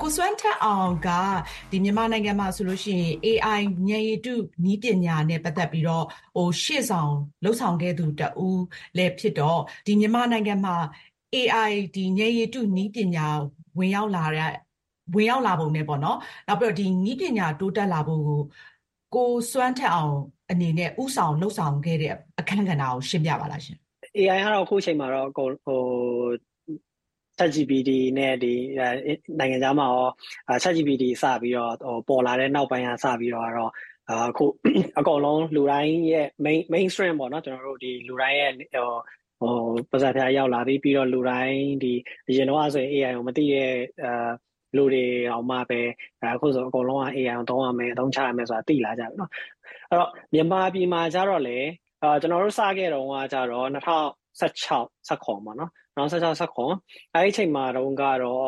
ကိုစွမ်းထက်အောင်ကဒီမြန်မာနိုင်ငံမှာဆိုလို့ရှိရင် A I ဉာဏ်ရည်တုနည်းပညာနဲ့ပတ်သက်ပြီးတော့ဟိုရှေ့ဆောင်လှုပ်ဆောင်ခဲ့သူတဦးလည်းဖြစ်တော့ဒီမြန်မာနိုင်ငံမှာ A I ဒီဉာဏ်ရည်တုနည်းပညာဝင်ရောက်လာတဲ့ဝင်ရောက်လာပုံနဲ့ပေါ့နော်နောက်ပြီးတော့ဒီနည်းပညာတိုးတက်လာဖို့ကိုကိုစွမ်းထက်အောင်အနေနဲ့ဥဆောင်လှုပ်ဆောင်ခဲ့တဲ့အခန်းကဏ္ဍကိုရှင်းပြပါလားရှင် A I ကတော့အခုချိန်မှာတော့ဟို ChatGPT နဲ့ဒီနိုင်ငံခြားမှာရော ChatGPT စပြီးတော့ဟိုပေါ်လာတဲ့နောက်ပိုင်းကစပြီးတော့တော့အခုအကုန်လုံးလူတိုင်းရဲ့ main mainstream ပေါ့နော်ကျွန်တော်တို့ဒီလူတိုင်းရဲ့ဟိုဟိုပါစာဖျားရောက်လာပြီးပြီးတော့လူတိုင်းဒီအရင်တော့ဆိုရင် A I ကိုမသိတဲ့အာလူတွေအောင်မှပဲအခုဆိုအကုန်လုံးက A I ကိုသုံးရမယ်အသုံးချရမယ်ဆိုတာသိလာကြပြီเนาะအဲ့တော့မြန်မာပြည်မှာကျတော့လေအာကျွန်တော်တို့စခဲ့တော့ကကျတော့၂၀၁၆ ၁၇ပေါ့နော်၂၀၁၆ ၁၇အဲ့ဒီအချိန်မှာတော့ကတော့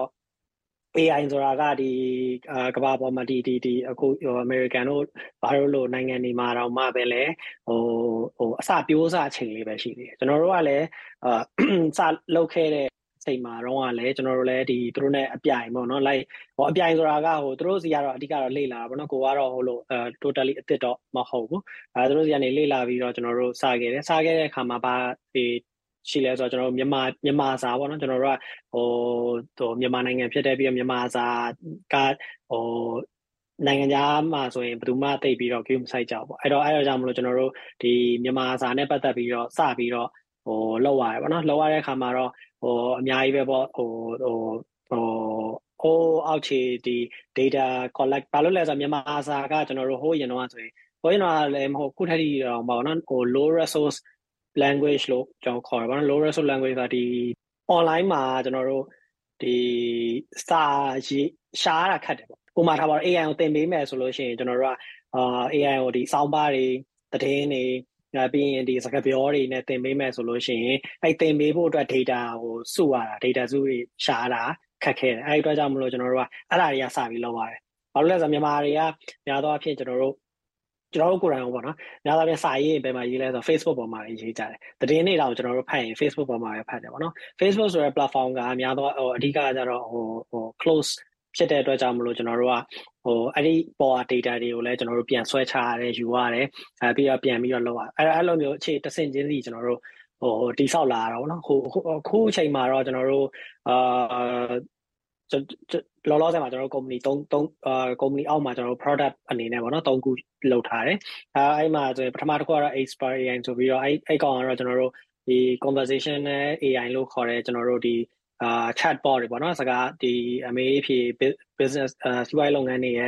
A I ဆိုတာကဒီကမ္ဘာပေါ်မှာဒီဒီဒီအခု American တို့ဘာလို့လို့နိုင်ငံတွေမှာတော့မှပဲလေဟိုဟိုအစပြိုးစအချိန်လေးပဲရှိသေးတယ်ကျွန်တော်တို့ကလည်းအာစလုပ်ခဲ့တဲ့ချိန်မှာတော့ကလည်းကျွန်တော်တို့လည်းဒီသူတို့ ਨੇ အပြိုင်ပေါ့နော် like ဟိုအပြိုင်ဆိုတာကဟိုသူတို့စီကတော့အဓိကတော့လေ့လာတာပေါ့နော်ကိုကတော့ဟိုလိုအဲ totally အစ်စ်တော့မဟုတ်ဘူးအဲသူတို့စီကနေလေ့လာပြီးတော့ကျွန်တော်တို့စခဲ့တယ်စခဲ့တဲ့အခါမှာဘာဒီရှိလဲဆိုတော့ကျွန်တော်တို့မြန်မာမြန်မာစာပေါ့နော်ကျွန်တော်တို့ကဟိုဟိုမြန်မာနိုင်ငံဖြစ်တဲ့ပြီးတော့မြန်မာစာကဟိုနိုင်ငံခြားမှာဆိုရင်ဘယ်သူမှသိပြီးတော့ game site ကြောက်ပေါ့အဲ့တော့အဲ့တော့ကြောင့်မလို့ကျွန်တော်တို့ဒီမြန်မာစာနဲ့ပတ်သက်ပြီးတော့စပြီးတော့ဟိုလောက်ရတယ်ပေါ့နော်လောက်ရတဲ့အခါမှာတော့ဟိုအများကြီးပဲပေါ့ဟိုဟိုဟိုဟိုအောက်ခြေဒီ data collect ဘာလို့လဲဆိုတော့မြန်မာစာကကျွန်တော်တို့ဟိုရင်တော့ဆိုရင်ဟိုရင်တော့လည်းမဟုတ်ခုထက်ထိတော့ပေါ့နော်ဟို low resource language လို့ကျွန်တော်ခေါ်ရပါတော့ low resource language ဆိုတာဒီ online မှာကျွန်တော်တို့ဒီစာရေးရှားတာခက်တယ်ပေါ့ဥပမာထားပါတော့ A I ကိုသင်ပေးမယ်ဆိုလို့ရှိရင်ကျွန်တော်တို့ကအာ A I ကိုဒီ sound bar တွေသတင်းတွေပြီးရင်ဒီစကားပြောတွေနဲ့သင်ပေးမယ်ဆိုလို့ရှိရင်အဲ့သင်ပေးဖို့အတွက် data ကိုစုရတာ data စုတွေရှားတာခက်ခဲတယ်အဲ့ဒီအတွက်ကြောင့်မလို့ကျွန်တော်တို့ကအဲ့ဒါတွေကစပြီးလုပ်ရတယ်ဘာလို့လဲဆိုတော့မြန်မာတွေကများသောအားဖြင့်ကျွန်တော်တို့ကျွန်တော်တို့ကိုယ်တိုင်ပေါ့နော်များသောအားဖြင့်စာရေးဘယ်မှာရေးလဲဆိုတော့ Facebook ပေါ်မှာရေးကြတယ်သတင်းတွေတော့ကျွန်တော်တို့ဖတ်ရင် Facebook ပေါ်မှာပဲဖတ်တယ်ပေါ့နော် Facebook ဆိုတဲ့ platform ကများသောဟိုအဓိကကျတော့ဟိုဟို close ဖြစ်တဲ့အတွက်ကြောင့်မလို့ကျွန်တော်တို့ကဟိုအဲ့ဒီပေါ် data တွေကိုလည်းကျွန်တော်တို့ပြန်ဆွဲချရတယ်ယူရတယ်အဲပြီးတော့ပြန်ပြီးတော့လုပ်ရအဲ့အဲ့လိုမျိုးအခြေတစ်ဆင့်ချင်းစီကျွန်တော်တို့ဟိုတိဆောက်လာတာပေါ့နော်ဟိုအခုအချိန်မှာတော့ကျွန်တော်တို့အာလောလောဆယ်မှာကျွန်တော်တို့ company 3 3အာ company အောက်မှာကျွန်တော်တို့ product အနေနဲ့ပေါ့နော်၃ခုလုပ်ထားတယ်အဲအဲ့မှာဆိုရင်ပထမတစ်ခုကတော့ Expert A I ဆိုပြီးတော့အဲ့အဲ့ကောင်ကတော့ကျွန်တော်တို့ဒီ conversational A I လို့ခေါ်တဲ့ကျွန်တော်တို့ဒီအာ chatbot တွေပေါ့နော်စကားဒီအမေးဖြေ business အာစီးပွားရေးလုပ်ငန်းတွေရဲ့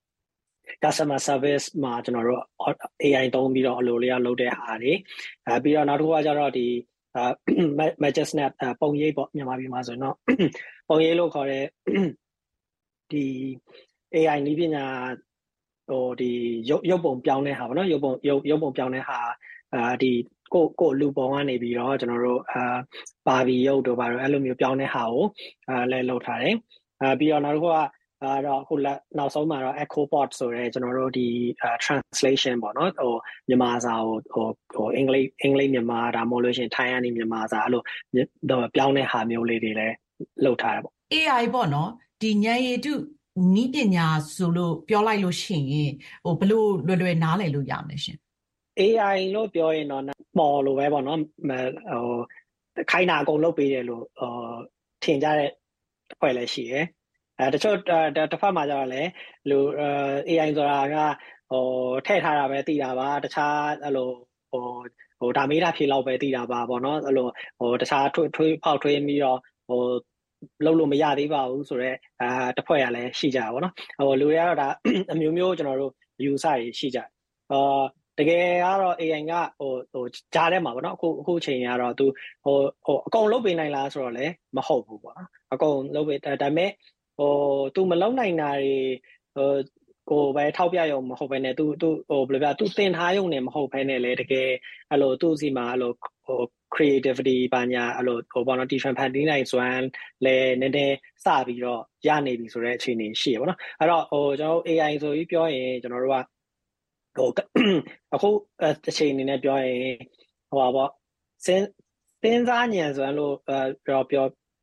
customer service မှာကျွန်တော်တို့ A I သုံးပြီးတော့အလိုလေးရလုပ်တဲ့ဟာတွေအဲပြီးတော့နောက်တစ်ခုကကျတော့ဒီအာ Magic Snap ပုံရိပ်ပေါ့မြန်မာပြည်မှာဆိုရင်တော့ပုံရိပ်လို့ခေါ်တဲ့ဒီ A I နည်းပညာဟိုဒီရုပ်ရုပ်ပုံပြောင်းတဲ့ဟာပေါ့နော်ရုပ်ပုံရုပ်ရုပ်ပုံပြောင်းတဲ့ဟာအာဒီကိုကိုလူပုံကနေပြီးတော့ကျွန်တော်တို့အာပါဘီရုပ်တို့ဘာလို့အဲ့လိုမျိုးပြောင်းတဲ့ဟာကိုအာလဲလုပ်ထားတယ်အာပြီးတော့နောက်တစ်ခုကအဲ့တော့အခုနောက်ဆုံးမှာတော့ EchoBot ဆိုရဲကျွန်တော်တို့ဒီ translation ပေါ့နော်ဟိုမြန်မာစာကိုဟိုဟိုအင်္ဂလိပ်အင်္ဂလိပ်မြန်မာဒါမှမဟုတ်လို့ရှိရင်ထိုင်းကနေမြန်မာစာအဲ့လိုပြောင်းတဲ့ဟာမျိုးလေးတွေလည်းလုပ်ထားတယ်ပေါ့ A I ပေါ့နော်ဒီဉာဏ်ရည်တုနည်းပညာဆိုလို့ပြောလိုက်လို့ရှိရင်ဟိုဘလို့လွယ်လွယ်နားလည်လို့ရမလဲရှင် A I လို့ပြောရင်တော့ပေါ်လို့ပဲပေါ့နော်ဟိုခိုင်းတာအကုန်လုပ်ပေးတယ်လို့ဟိုထင်ကြတဲ့အဖွဲ့လည်းရှိတယ်အဲတချို့တစ်ဖက်မှာကျတော့လေလူ A I ဆိုတာကဟိုထည့်ထားတာပဲသိတာပါတခြားအဲ့လိုဟိုဟိုဒါမေးတာဖြေလောက်ပဲသိတာပါပေါ့နော်အဲ့လိုဟိုတခြားထွေးထွေးဖောက်ထွေးပြီးတော့ဟိုလုံးလို့မရသေးပါဘူးဆိုတော့အာတစ်ဖွဲ့ကလည်းရှိကြပါဘောနော်ဟိုလူတွေကတော့ဒါအမျိုးမျိုးကျွန်တော်တို့ user တွေရှိကြတယ်အာတကယ်ကတော့ A I ကဟိုဟိုကြားထဲမှာပေါ့နော်အခုအခုအချိန်ကတော့သူဟိုဟိုအကုန်လုပ်ပေးနိုင်လားဆိုတော့လည်းမဟုတ်ဘူးပေါ့နော်အကုန်လုပ်ပေးဒါပေမဲ့ဟိုသူမလုံနိုင်တာတွေဟိုကိုပဲထောက်ပြရုံမဟုတ်ဘဲနဲ့သူသူဟိုဘယ်လိုပြသူသင်ထားရုံနဲ့မဟုတ်ဘဲနဲ့လေတကယ်အဲ့လိုသူ့စီမှာအဲ့လိုဟို creativity ဘာညာအဲ့လိုဟိုပေါ့နော် different pattern နိုင်စွမ်းလဲနည်းနည်းစပြီးတော့ရနေပြီဆိုတဲ့အခြေအနေရှိရပါတော့အဲ့တော့ဟိုကျွန်တော်တို့ A I ဆိုပြီးပြောရင်ကျွန်တော်တို့ကဟိုအခုအချိန်အနေနဲ့ပြောရင်ဟိုပါပေါ့စဉ်းစဉ်းစားဉာဏ်စွမ်းလို့ပြောပြောဟ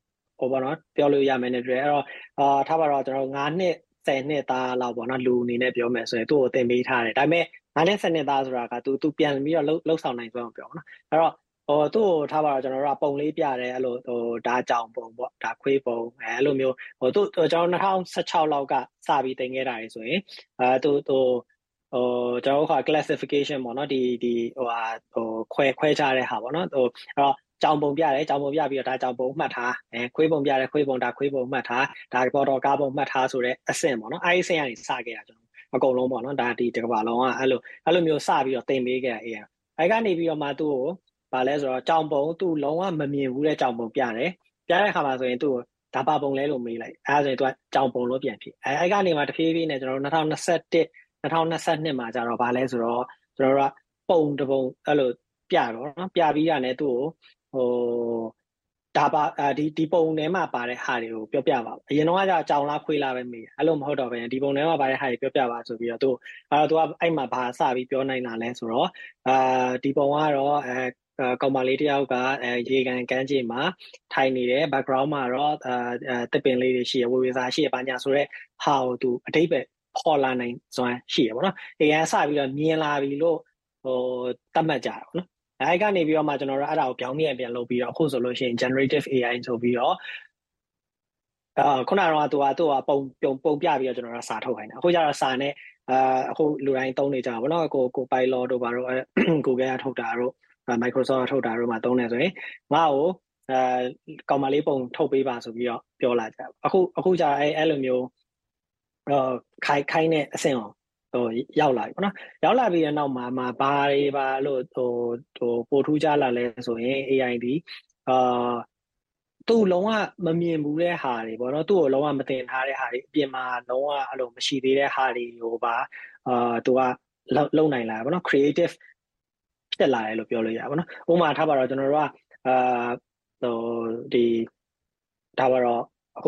ဟိုပေါ့နော်ပြောလို့ရမယ်နဲ့တွေ့အဲ့တော့အာထားပါတော့ကျွန်တော်၅နှစ်ဆယ်နှစ်သားလောက်ပေါ့နော်လူအနေနဲ့ပြောမယ်ဆိုရင်သူ့ကိုသင်ပေးထားတယ်ဒါပေမဲ့ငါနဲ့ဆယ်နှစ်သားဆိုတာက तू तू ပြန်ပြီးတော့လှုပ်လှုပ်ဆောင်နိုင်သွားအောင်ပြောနော်အဲ့တော့ဟိုသူ့ကိုထားပါတော့ကျွန်တော်တို့ကပုံလေးပြတယ်အဲ့လိုဟိုဒါကြောင်ပုံပေါ့ဒါခွေးပုံအဲ့လိုမျိုးဟိုသူ့ကျွန်တော်၂၀၁၆လောက်ကစပြီးသင်ခဲ့တာတွေဆိုရင်အဲသူသူဟိုကျွန်တော်တို့က classification ပေါ့နော်ဒီဒီဟိုဟာဟိုခွဲခွဲခြားတဲ့ဟာပေါ့နော်ဟိုအဲ့တော့ကြောင်ပုံပြတယ်ကြောင်ပုံပြပြီးတော့ဒါကြောင်ပုံမှတ်ထားအဲခွေးပုံပြတယ်ခွေးပုံဒါခွေးပုံမှတ်ထားဒါပေါ်တော့ကားပုံမှတ်ထားဆိုတဲ့အဆင့်ပေါ့နော်အဲ့ဒီအဆင့်ကနေစခဲ့တာကျွန်တော်အကုန်လုံးပေါ့နော်ဒါဒီတစ်ကမ္ဘာလုံးကအဲ့လိုအဲ့လိုမျိုးစပြီးတော့သင်ပေးခဲ့တာအေးအဲ့ကနေပြီးတော့မှသူ့ကိုဗာလဲဆိုတော့ကြောင်ပုံသူ့လုံးဝမမြင်ဘူးတဲ့ကြောင်ပုံပြတယ်ပြတဲ့ခါမှာဆိုရင်သူ့ကိုဒါပါပုံလဲလို့မေးလိုက်အဲဒါဆိုရင်သူကကြောင်ပုံလို့ပြန်ဖြစ်အဲအဲ့ကနေမှတဖြည်းဖြည်းနဲ့ကျွန်တော်တို့၂၀၂၁ ၂၀၂၂မှာကျတော့ဗာလဲဆိုတော့ကျွန်တော်တို့ကပုံတစ်ပုံအဲ့လိုပြတော့နော်ပြပြီးတာနဲ့သူ့ကိုဟိုဒါပါဒီဒီပုံထဲမှာပါတဲ့ဟာတွေကိုပြောပြပါအရင်တော့ကကြောင်လားခွေးလားပဲမေးအဲ့လိုမဟုတ်တော့ဘဲဒီပုံထဲမှာပါတဲ့ဟာတွေပြောပြပါဆိုပြီးတော့သူအဲ့တော့သူကအဲ့မှာဘာစပြီးပြောနိုင်တာလဲဆိုတော့အာဒီပုံကတော့အဲကောင်မလေးတယောက်ကအဲရေကန်ကန်းကြီးမှာထိုင်နေတယ် background မှာတော့အဲတစ်ပင်လေးတွေရှိရဝေဝေစာရှိရပါညာဆိုတော့ဟာကိုသူအတိတ်ပဲပေါ်လာနိုင်စွမ်းရှိရပါတော့အေးရစပြီးတော့မြင်လာပြီလို့ဟိုတတ်မှတ်ကြတာပေါ့နော်အဲ့ကနေပြီးတော့မှကျွန်တော်တို့အဲ့ဒါကိုပြောင်းပြန်ပြန်လုပ်ပြီးတော့အခုဆိုလို့ရှိရင် generative အေ အိုင် ဆိုပြီးတော့အာခုနကတော့သူကသူကပုံပုံပုံပြပြီးတော့ကျွန်တော်တို့စာထုတ်ခိုင်းတာအခုကျတော့စာနဲ့အာအခုလူတိုင်းသုံးနေကြပါဘောနော်ကိုကို Pilot တို့ဘာတို့ Google ကထုတ်တာတို့ Microsoft ထုတ်တာတို့မှာသုံးနေဆိုရင်ငါ့ကိုအဲကောင်မလေးပုံထုတ်ပေးပါဆိုပြီးတော့ပြောလာကြအခုအခုကျတော့အဲအဲ့လိုမျိုးအာခိုင်ခိုင်တဲ့အဆင့်အောင်ဟိုရောက်လာပြီပေါ့နော်ရောက်လာပြီးတဲ့နောက်မှာမှာဘာတွေပါလို့ဟိုဟိုပို့ထူးကြလာလဲဆိုရင် အေ အိုင် ဒီအာသူ့လုံးဝမမြင်ဘူးတဲ့ဟာတွေပေါ့နော်သူ့ကိုလုံးဝမတင်ထားတဲ့ဟာတွေအပြင်မှာလုံးဝအဲ့လိုမရှိသေးတဲ့ဟာတွေကိုပါအာသူကလုံနိုင်လာပေါ့နော် creative ဖြစ်လာတယ်လို့ပြောလို့ရပါတော့။ဥပမာထားပါတော့ကျွန်တော်တို့ကအာဟိုဒီဒါပါတော့အခု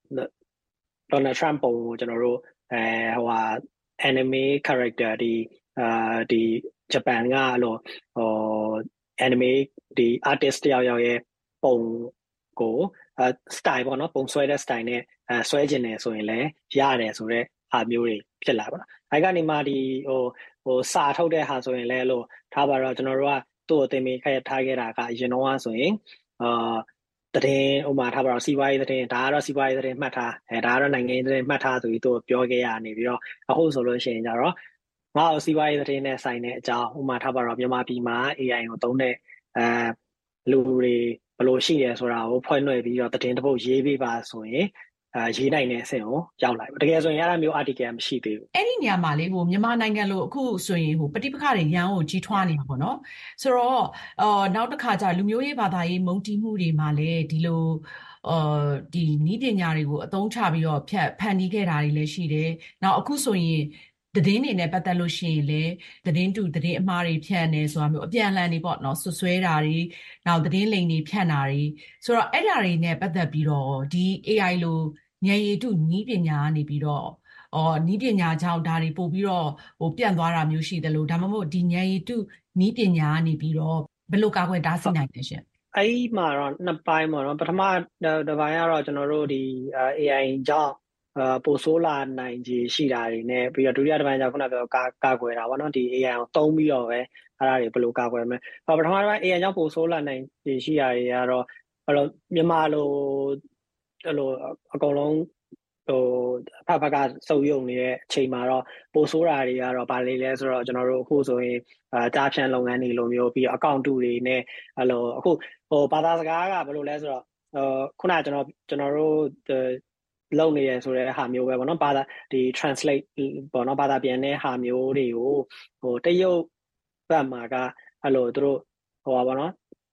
Donald Trump ပုံကိုကျွန်တော်တို့အဲဟိုဟာ anime character ဒီအာဒီဂျပန်ကလို့ဟို anime ဒီ artist တယောက်ယောက်ရဲ့ပုံကိုအဲ style ပေါ့နော်ပုံဆွဲတဲ့ style နဲ့အဲဆွဲခြင်းတယ်ဆိုရင်လည်းရတယ်ဆိုတော့ဟာမျိုးတွေဖြစ်လာပါတော့။အဲဒီကနေမှဒီဟိုဟိုစာထုတ်တဲ့ဟာဆိုရင်လည်းလို့ထားပါတော့ကျွန်တော်တို့ကသူ့ကိုတင်ပေးခဲ့ထားခဲ့တာကအရင်တော့ဆိုရင်အာတရင်ဥမာထားပါတော့စီးပွားရေးတရင်ဒါကတော့စီးပွားရေးတရင်မှတ်ထားအဲဒါကတော့နိုင်ငံရေးတရင်မှတ်ထားဆိုပြီးသူပြောခဲ့ရနေပြီးတော့အခုဆိုလို့ရှိရင်ကြတော့ငါ့ကိုစီးပွားရေးတရင်နဲ့ဆိုင်တဲ့အကြောင်းဥမာထားပါတော့မြန်မာပြည်မှာ အေ အိုင် ကိုသုံးတဲ့အဲလူတွေဘယ်လိုရှိရဲဆိုတာကိုဖွင့်လွှဲပြီးတော့တရင်တစ်ပုဒ်ရေးပေးပါဆိုရင်အာရေးနိုင်တဲ့အဆင့်ကိုရောက်လာပြီတကယ်ဆိုရင်အဲ့ဒါမျိုး article မရှိသေးဘူးအဲ့ဒီနေရာမှာလေဟိုမြန်မာနိုင်ငံလို့အခုဆိုရင်ဟိုပဋိပက္ခတွေရန်ကိုကြီးထွားနေတာပေါ့နော်ဆိုတော့အော်နောက်တစ်ခါကျလူမျိုးရေးဘာသာရေးမုန်းတီးမှုတွေမှာလည်းဒီလိုအော်ဒီနီးပညာတွေကိုအသုံးချပြီးတော့ဖြတ်ဖန်တီးခဲ့တာတွေလည်းရှိတယ်နောက်အခုဆိုရင်သတင်းတွေနဲ့ပတ်သက်လို့ရှိရင်လည်းသတင်းတူသတင်းအမှားတွေဖြန့်နေဆိုတာမျိုးအပြန်အလှန်တွေပေါ့နော်ဆွဆွဲတာတွေနောက်သတင်းလိမ်တွေဖြန့်တာတွေဆိုတော့အဲ့ဓာတွေနဲ့ပတ်သက်ပြီးတော့ဒီ အေ အိုင် လိုဉာဏ်ရည်တုနီးပညာကနေပြီးတော့အော်နီးပညာကြောင့်ဒါတွေပို့ပြီးတော့ဟိုပြန့်သွားတာမျိုးရှိတယ်လို့ဒါမှမဟုတ်ဒီဉာဏ်ရည်တုနီးပညာကနေပြီးတော့ဘယ်လိုကာကွယ်တားဆီးနိုင်လဲရှင်အဲ့ဒီမှာတော့နှစ်ပိုင်းပေါ့နော်ပထမတစ်ပိုင်းကတော့ကျွန်တော်တို့ဒီ အေ အိုင် ကြောင့်အာပိုဆိုးလာနိုင်ခြေရှိတာတွေနဲ့ပြီးတော့ဒုတိယတစ်ပိုင်းကျခုနပြောကာကာကွယ်တာပေါ့နော်ဒီ အေ အိုင် ကိုသုံးပြီးတော့ပဲအဲ့ဒါတွေဘယ်လိုကာကွယ်မလဲပထမတစ်ပိုင်း အေ အိုင် ကြောင့်ပိုဆိုးလာနိုင်ခြေရှိတာတွေကတော့အဲ့လိုမြန်မာလိုအဲ့လိုအကုန်လုံးဟိုဖဖကစုံယုံနေတဲ့အချိန်မှာတော့ပိုဆိုးတာတွေကတော့ဗာလေလဲဆိုတော့ကျွန်တော်တို့အခုဆိုရင်အာတားဖြန့်လုပ်ငန်းတွေလိုမျိုးပြီးအကောင့်တူတွေနဲ့အဲ့လိုအခုဟိုဘာသာစကားကဘယ်လိုလဲဆိုတော့ဟိုခုနကကျွန်တော်ကျွန်တော်တို့လုပ်နေရဆိုတဲ့ဟာမျိုးပဲပေါ့နော်ဘာသာဒီ translate ပေါ့နော်ဘာသာပြန်တဲ့ဟာမျိုးတွေကိုဟိုတရုတ်ဘက်မှာကအဲ့လိုသူတို့ဟိုပါပေါ့နော်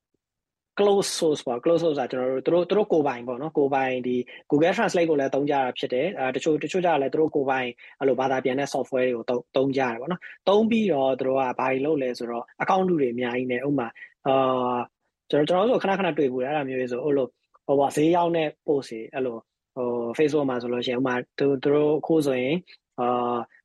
close source ပေါ့ close source ကကျွန်တော်တို့သူတို့သူတို့ကိုယ်ပိုင်ပေါ့နော်ကိုယ်ပိုင်ဒီ Google Translate ကိုလည်းသုံးကြတာဖြစ်တယ်အဲတချို့တချို့ကြလည်းသူတို့ကိုယ်ပိုင်အဲ့လိုဘာသာပြန်တဲ့ software တွေကိုသုံးသုံးကြတယ်ပေါ့နော်သုံးပြီးတော့သူတို့ကဘာတွေလုပ်လဲဆိုတော့ account တွေအများကြီးနဲ့ဥပမာအာကျွန်တော်ကျွန်တော်တို့ခဏခဏတွေ့ဘူးအဲ့ဒါမျိုးဆိုဟိုလိုဟိုပါဈေးရောက်တဲ့ post တွေအဲ့လိုဟို Facebook မှာဆိုလို့ရှိရင်ဥပမာသူတို့အခုဆိုရင်အာ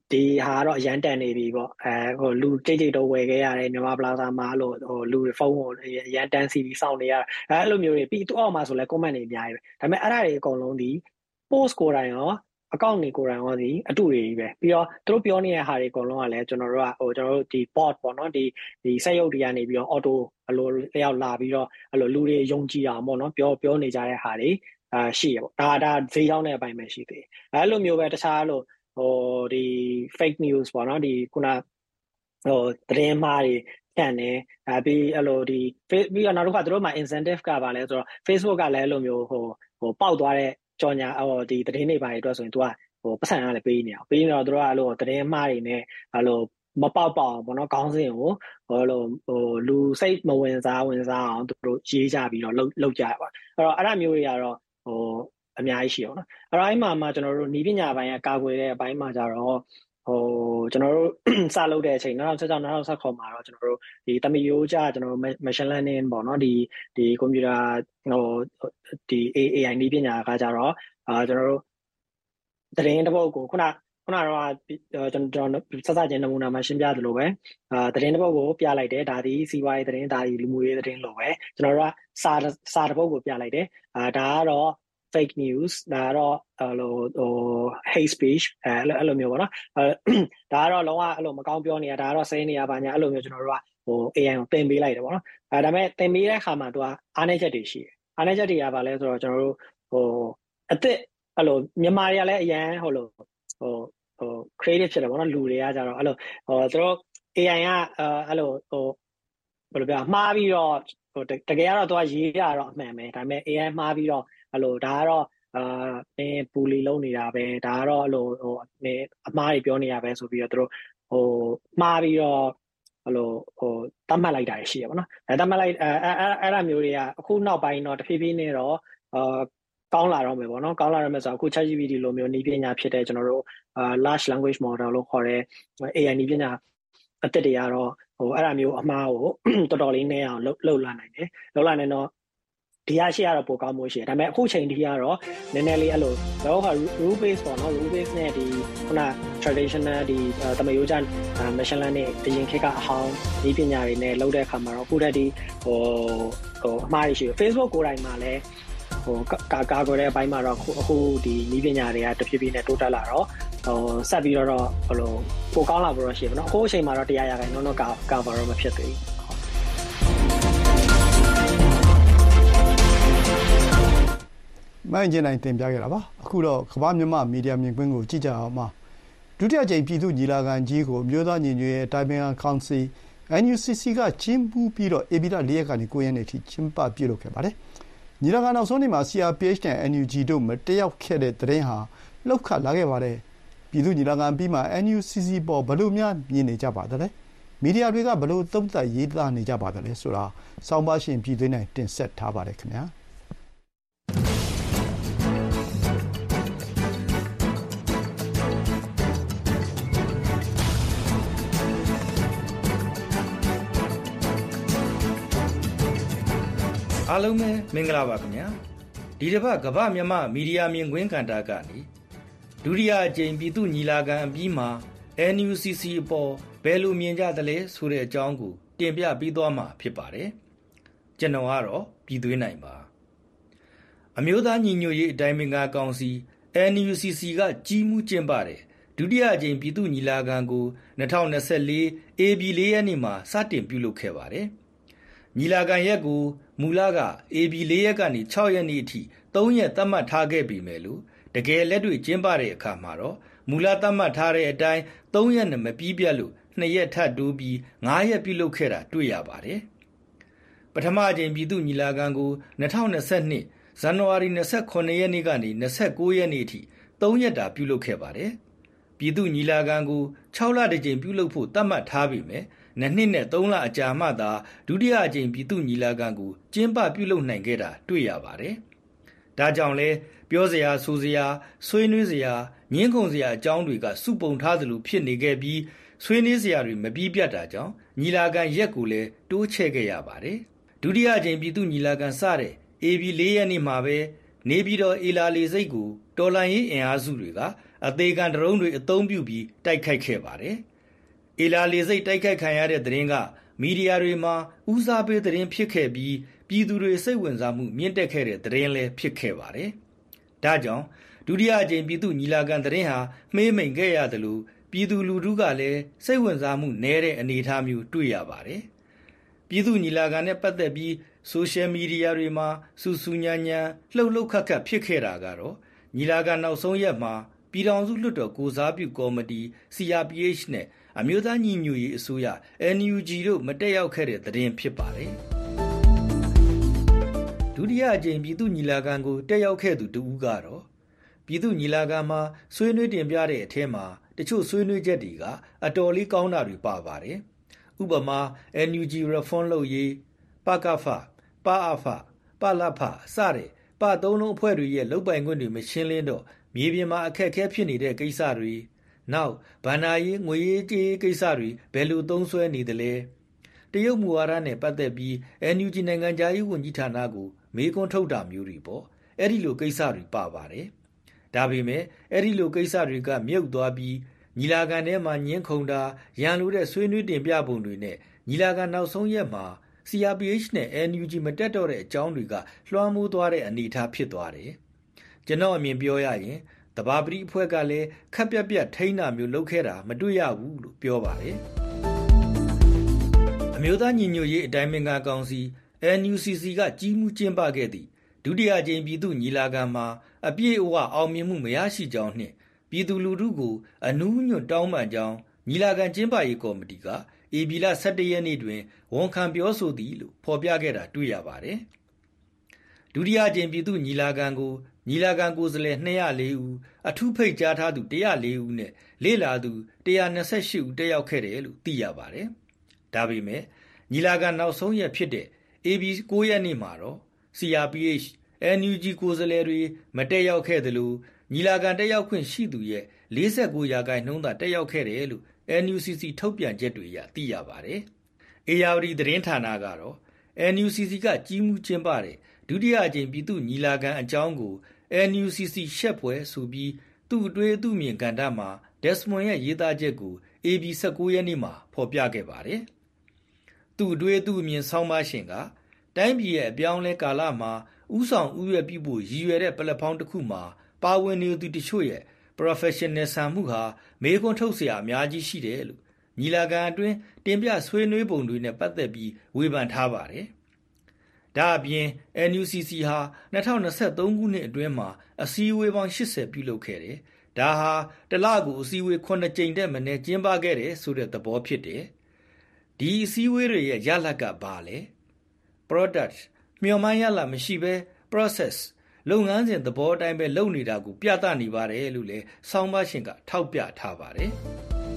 ဒီဟာတော့အရန်တန်နေပြီပေါ့အဲဟိုလူကြိတ်ကြိတ်တော့ဝယ်ခဲ့ရတယ်မြန်မာပလာဇာမှာလို့ဟိုလူဖုန်းကိုအရန်တန်စီပြီးစောင့်နေရအဲအဲ့လိုမျိုးတွေပြီးသူ့အောက်မှာဆိုလဲ comment တွေအများကြီးပဲဒါပေမဲ့အဲ့ဒါတွေအကုန်လုံးဒီ post ကိုယ်တိုင်ရောအကောင့်တွေကိုယ်တိုင်ရောဒီအတူတွေကြီးပဲပြီးတော့သူတို့ပြောနေတဲ့ဟာတွေအကုန်လုံးကလည်းကျွန်တော်တို့ကဟိုကျွန်တော်တို့ဒီ bot ပေါ့နော်ဒီဒီစက်ရုပ်တွေကနေပြီးတော့ auto အလိုလျောက်လာပြီးတော့အဲ့လိုလူတွေယုံကြည်အောင်ပေါ့နော်ပြောပြောနေကြတဲ့ဟာတွေအာရှိရပေါ့ဒါဒါဈေးရောက်တဲ့အပိုင်းပဲရှိသေးတယ်အဲ့လိုမျိုးပဲတခြားလို့ဟိုဒီ fake news ပေါ့နော်ဒီခုနဟိုသတင်းမှားတွေကန်နေအဲပြီးအဲ့လိုဒီပြီးတော့နောက်တစ်ခါတို့မှာ incentive ကပါလဲဆိုတော့ Facebook ကလည်းအဲ့လိုမျိုးဟိုဟိုပေါက်သွားတဲ့ကြော်ညာဟိုဒီသတင်းတွေပါတွေအတွက်ဆိုရင် तू ကဟိုပတ်စံကလည်းပေးနေအောင်ပေးနေတော့တို့ကအဲ့လိုသတင်းမှားတွေနဲ့အဲ့လိုမပေါက်ပေါက်ဘောနော်ခေါင်းစဉ်ကိုဟိုလိုဟိုလူစိတ်မဝင်စားဝင်စားအောင်တို့ရေးကြပြီးတော့လှုပ်လှုပ်ကြရပါအဲ့တော့အဲ့ဒါမျိုးတွေကတော့ဟိုအများကြီးရှိအောင်နော်အဲ့တော့အဲ့မှာမှကျွန်တော်တို့ဤပညာပိုင်းကကာကွယ်တဲ့အပိုင်းမှာကြတော့ဟိုကျွန်တော်တို့စလုပ်တဲ့အချိန်၂၀၁၆ ၂၀၁၇မှာတော့ကျွန်တော်တို့ဒီတမီယိုးကြကျွန်တော်တို့ machine learning ပေါ့နော်ဒီဒီ computer ဟိုဒီ A I ဤပညာကကြတော့အာကျွန်တော်တို့သတင်းတစ်ပုဒ်ကိုခုနခုနကတော့ကျွန်တော်စစချင်းနမူနာမှာရှင်းပြသလိုပဲအာသတင်းတစ်ပုဒ်ကိုပြလိုက်တယ်ဒါဒီစီးပွားရေးသတင်းဒါဒီလူမှုရေးသတင်းလို့ပဲကျွန်တော်တို့ကစာစာတစ်ပုဒ်ကိုပြလိုက်တယ်အာဒါကတော့ fake news ဒါကတော့အဲ့လိုဟို hate speech အဲ့လိုအဲ့လိုမျိုးပေါ့နော်အဲဒါကတော့လုံးဝအဲ့လိုမကောင်းပြောနေတာဒါကတော့စိနေရပါညာအဲ့လိုမျိုးကျွန်တော်တို့ကဟို A I ကိုသင်ပေးလိုက်တယ်ပေါ့နော်အဲဒါပေမဲ့သင်ပေးတဲ့အခါမှာသူကအားနည်းချက်တွေရှိတယ်အားနည်းချက်တွေကဘာလဲဆိုတော့ကျွန်တော်တို့ဟိုအစ်စ်အဲ့လိုမြန်မာတွေကလည်းအရန်ဟိုလိုဟိုဟို creative ဖြစ်တယ်ပေါ့နော်လူတွေကကြတော့အဲ့လိုဟိုသူတို့ A I ကအဲ့လိုဟိုဘယ်လိုပြောမှားပြီးတော့ဟိုတကယ်ကတော့သူကရေးတာတော့အမှန်ပဲဒါပေမဲ့ A I မှားပြီးတော့အဲ့လိုဒါကတော့အာအင်းပူလီလုံးနေတာပဲဒါကတော့အဲ့လိုဟိုအမှားတွေပြောနေတာပဲဆိုပြီးတော့သူတို့ဟိုမှားပြီးတော့အဲ့လိုဟိုတတ်မှတ်လိုက်တာရှိရပါတော့အဲတတ်မှတ်လိုက်အဲအဲအဲ့ဒါမျိုးတွေကအခုနောက်ပိုင်းတော့တဖြည်းဖြည်းနဲ့တော့အာကောင်းလာတော့မယ်ပေါ့နော်ကောင်းလာရမယ်ဆိုတော့အခု ChatGPT လိုမျိုးနည်းပညာဖြစ်တဲ့ကျွန်တော်တို့အာ large language model လို့ခေါ်တဲ့ A I နည်းပညာအသစ်တွေကတော့ဟိုအဲ့ဒါမျိုးအမှားကိုတော်တော်လေးနည်းအောင်လှုပ်လှုပ်လာနိုင်တယ်လှုပ်လာနေတော့ဒီရရှိရတော့ပိုကောင်းမှုရှိတယ်ဒါပေမဲ့အခုချိန်ဒီကတော့နည်းနည်းလေးအဲ့လိုတော့ဟာ rule base ပေါ့နော် rule base နဲ့ဒီခုန traditional ဒီတမယိုးချ machine learning အရင်ခေတ်ကအဟောင်းဒီပညာတွေနဲ့လုပ်တဲ့အခါမှာတော့အခုတည်းဒီဟိုဟိုအမှားရှိတယ် Facebook ကိုယ်တိုင်မှာလည်းဟိုကာကာကွယ်တဲ့အပိုင်းမှာတော့အခုဒီဒီပညာတွေကတဖြည်းဖြည်းနဲ့တိုးတက်လာတော့ဟိုဆက်ပြီးတော့ဟိုလိုပိုကောင်းလာဖို့တော့ရှိတယ်ပေါ့နော်အခုအချိန်မှာတော့တရားရခိုင်တော့ကာကာဗာတော့မဖြစ်သေးဘူးမိုင်းကျင်းတိုင်းတင်ပြခဲ့တာပါအခုတော့ကမ္ဘာမြန်မာမီဒီယာမြင်ကွင်းကိုကြည့်ကြအောင်ပါဒုတိယကြိမ်ပြည်သူ့ညီလာခံကြီးကိုမြို့သားညီညွတ်ရေးတိုင်ပင်ခံကောင်စီ N U C C ကကျင်းပပြီးတော့ဧပြီလ၄ရက်ကနေ၉ရက်နေ့ထိကျင်းပပြုလုပ်ခဲ့ပါတယ်ညီလာခံနောက်ဆုံးနေ့မှာ C R P H နဲ့ N U G တို့မတက်ရောက်ခဲ့တဲ့သတင်းဟာလှုပ်ခတ်လာခဲ့ပါတယ်ပြည်သူ့ညီလာခံပြီးမှ N U C C ပေါ်ဘယ်လိုများမြင်နေကြပါသလဲမီဒီယာတွေကဘယ်လိုသုံးသပ်ရေးသားနေကြပါသလဲဆိုတာစောင်းပါရှင်ပြည်သွင်းနိုင်တင်ဆက်ထားပါတယ်ခင်ဗျာအားလုံးပဲမင်္ဂလာပါခင်ဗျာဒီတစ်ပတ်ကမ္ဘာမြန်မာမီဒီယာမြင်ကွင်းကဏ္ဍကနေဒုတိယအကြိမ်ပြည်သူ့ညီလာခံအပြီးမှာ N U C C အပေါ်ဘယ်လိုမြင်ကြသလဲဆိုတဲ့အကြောင်းကိုတင်ပြပြီးသွားမှာဖြစ်ပါတယ်ကျွန်တော်ကတော့ပြည်သွင်းနိုင်ပါအမျိုးသားညီညွတ်ရေးအတိုင်ပင်ခံကောင်စီ N U C C ကကြီးမှုကျင်းပတဲ့ဒုတိယအကြိမ်ပြည်သူ့ညီလာခံကို၂၀၂၄ဧပြီ၄ရက်နေ့မှာစတင်ပြုလုပ်ခဲ့ပါတယ်ညီလာခံရက်ကိုမူလကဧပြီ၄ရက်ကနေ၆ရက်နေ့အထိ၃ရက်သတ်မှတ်ထားခဲ့ပြီမယ်လို့တကယ်လက်တွေ့ကျင်းပတဲ့အခါမှာတော့မူလသတ်မှတ်ထားတဲ့အတိုင်း၃ရက်နဲ့မပြီးပြတ်လို့၂ရက်ထပ်တိုးပြီး၅ရက်ပြုလုပ်ခဲ့တာတွေ့ရပါတယ်ပထမအကြိမ်ပြည်သူ့ညီလာခံကို၂၀၂၂ဇန်နဝါရီ၂၇ရက်နေ့ကနေ၂၉ရက်နေ့အထိ၃ရက်တာပြုလုပ်ခဲ့ပါတယ်ပြည်သူ့ညီလာခံကို၆လတစ်ကြိမ်ပြုလုပ်ဖို့သတ်မှတ်ထားပြီမယ်နှစ်နှစ်နဲ့သုံးလအကြာမှသာဒုတိယအကြိမ်ပြည်သူ့ညီလာခံကိုကျင်းပပြုလုပ်နိုင်ခဲ့တာတွေ့ရပါတယ်။ဒါကြောင့်လဲပြောစရာဆိုစရာဆွေးနွေးစရာငင်းခုန်စရာအကြောင်းတွေကစုပုံထားသလိုဖြစ်နေခဲ့ပြီးဆွေးနွေးစရာတွေမပြီးပြတ်တာကြောင့်ညီလာခံရက်ကိုလည်းတိုးချဲ့ခဲ့ရပါတယ်။ဒုတိယအကြိမ်ပြည်သူ့ညီလာခံစတဲ့ဧပြီ၄ရက်နေ့မှာပဲနေပြည်တော်အေလာလေစိတ်ကိုတော်လှန်ရေးအင်အားစုတွေကအသေးခံဒရုန်းတွေအသုံးပြုပြီးတိုက်ခိုက်ခဲ့ပါတယ်။အေလာလေစိတ်တိုက်ခိုက်ခံရတဲ့သတင်းကမီဒီယာတွေမှာဦးစားပေးသတင်းဖြစ်ခဲ့ပြီးပြည်သူတွေစိတ်ဝင်စားမှုမြင့်တက်ခဲ့တဲ့သတင်းလည်းဖြစ်ခဲ့ပါတယ်။ဒါကြောင့်ဒုတိယအကြိမ်ပြည်သူညီလာခံသတင်းဟာမှေးမိန်ခဲ့ရတယ်လို့ပြည်သူလူထုကလည်းစိတ်ဝင်စားမှုနည်းတဲ့အနေအထားမျိုးတွေ့ရပါတယ်။ပြည်သူညီလာခံနဲ့ပတ်သက်ပြီးဆိုရှယ်မီဒီယာတွေမှာစူးစူးညံညံလှုပ်လှုပ်ခတ်ခတ်ဖြစ်ခဲ့တာကတော့ညီလာခံနောက်ဆုံးရက်မှာပြည်ထောင်စုလွှတ်တော်ကိုစားပြုကော်မတီ စီ အား ပီ အိတ်ချ် နဲ့အမျိုးသားညီညွတ်ရေးအစိုးရ အန် ယူ ဂျီ တို့မတက်ရောက်ခဲ့တဲ့သတင်းဖြစ်ပါတယ်။ဒုတိယအကြိမ်ပြည်သူညီလာခံကိုတက်ရောက်ခဲ့သူတဦးကတော့ပြည်သူညီလာခံမှာဆွေးနွေးတင်ပြတဲ့အထက်မှာတချို့ဆွေးနွေးချက်တွေကအတော်လေးကောင်းတာတွေပါပါတယ်။ဥပမာ အန် ယူ ဂျီ reform လုပ်ရေးပကဖပအဖပလဖစတဲ့ပသုံးလုံးအဖွဲ့တွေရဲ့လုပ်ပိုင်ခွင့်တွေမရှင်းလင်းတော့မြေပြင်မှာအခက်အခဲဖြစ်နေတဲ့ကိစ္စတွေနောက်ဗန္ဒာရေးငွေရေးကြေးကိစ္စတွေဘယ်လိုသုံးစွဲနေသလဲတရုတ်မူဝါဒနဲ့ပတ်သက်ပြီး အန် ယူ ဂျီ နိုင်ငံခြားရေးဝန်ကြီးဌာနကိုမေးခွန်းထုတ်တာမျိုးတွေပေါ့အဲ့ဒီလိုကိစ္စတွေပါပါတယ်ဒါပေမဲ့အဲ့ဒီလိုကိစ္စတွေကမြုပ်သွားပြီးညီလာခံထဲမှာညှင်းခုန်တာရန်လိုတဲ့ဆွေးနွေးတင်ပြပုံတွေနဲ့ညီလာခံနောက်ဆုံးရက်မှာ စီ အား ပီ အိတ်ချ် နဲ့ အန် ယူ ဂျီ မတက်တော့တဲ့အကြောင်းတွေကလွှမ်းမိုးသွားတဲ့အနေအထားဖြစ်သွားတယ်ကျွန်တော်အမြင်ပြောရရင်တဘာပတိအဖွဲ့ကလည်းခက်ပြက်ပြက်ထိန်းတာမျိုးလုပ်ခဲ့တာမတွေ့ရဘူးလို့ပြောပါတယ်အမျိုးသားညီညွတ်ရေးအတိုင်းအမြံကောင်စီ အန် ယူ စီ စီ ကကြီးမှုကျင်းပခဲ့သည့်ဒုတိယကြိမ်ပြည်သူညီလာခံမှာအပြည့်အဝအောင်မြင်မှုမရရှိကြောင်းနှင့်ပြည်သူလူထုကိုအနူးညွတ်တောင်းပန်ကြောင်းညီလာခံကျင်းပရေးကော်မတီကဧပြီလဆယ့်တရက်နေ့တွင်ဝန်ခံပြောဆိုသည်လို့ဖော်ပြခဲ့တာတွေ့ရပါတယ်။ဒုတိယကြိမ်ပြည်သူညီလာခံကိုညီလာခံကိုယ်စားလှယ်နှစ်ရလေးဦးအထူးဖိတ်ကြားထားသူတစ်ရလေးဦးနဲ့လေ့လာသူတစ်ရာနှစ်ဆယ့်ရှစ်ဦးတက်ရောက်ခဲ့တယ်လို့သိရပါတယ်။ဒါပေမဲ့ညီလာခံနောက်ဆုံးရက်ဖြစ်တဲ့ဧပြီကိုးရက်နေ့မှာတော့ စီ အား ပီ အိတ်ချ် အန် ယူ ဂျီ ကိုယ်စားလှယ်တွေမတက်ရောက်ခဲ့သလိုညီလာခံတက်ရောက်ခွင့်ရှိသူရဲ့လေးဆယ့်ကိုးရာခိုင်နှုန်းသာတက်ရောက်ခဲ့တယ်လို့ အန် ယူ စီ စီ ထုတ်ပြန်ချက်တွေအရသိရပါတယ်။အေယာဝတီသတင်းဌာနကတော့ အန် ယူ စီ စီ ကကြီးမှုကျင်းပတဲ့ဒုတိယအကြိမ်ပြည်သူညီလာခံအကြောင်းကို အန် ယူ စီ စီ ရှက်ပွဲဆိုပြီးသူ့အတွေ့အသူမြင်ကဏ္ဍမှာ Desmond ရဲ့ရေးသားချက်ကိုဧပြီဆယ့်ကိုးရက်နေ့မှာဖော်ပြခဲ့ပါတယ်။သူ့အတွေ့အသူမြင်ဆောင်းပါရှင်ကတိုင်းပြည်ရဲ့အပြောင်းလဲကာလမှာဥဆောင်ဥရွက်ပြုဖို့ရည်ရွယ်တဲ့ပလက်ဖောင်းတစ်ခုမှာပါဝင်နေသူတချို့ရဲ့ professional ဆန်မှုဟာမေးခွန်းထုတ်เสียအများကြီးရှိတယ်လို့ညီလာခံအတွင်းတင်ပြဆွေးနွေးပုံတွေနဲ့ပတ်သက်ပြီးဝေဖန်ထားပါတယ်။ဒါအပြင် အန် ယူ စီ စီ ဟာ၂၀၂၃ခုနှစ်အတွင်းမှာအစည်းအဝေးပေါင်းရှစ်ဆယ်ပြုလုပ်ခဲ့တယ်။ဒါဟာတစ်လကိုအစည်းအဝေးခုနှစ်ကြိမ်တက်မနည်းကျင်းပခဲ့တယ်ဆိုတဲ့သဘောဖြစ်တယ်။ဒီအစည်းအဝေးတွေရဲ့ရလဒ်ကဘာလဲ။ product မျှော်မှန်းရလဒ်မရှိဘဲ process လုပ်ငန်းစဉ်သဘောအတိုင်းပဲလုပ်နေတာကိုပြသနေပါတယ်လို့လည်းဆောင်းပါရှင်ကထောက်ပြထားပါတယ်။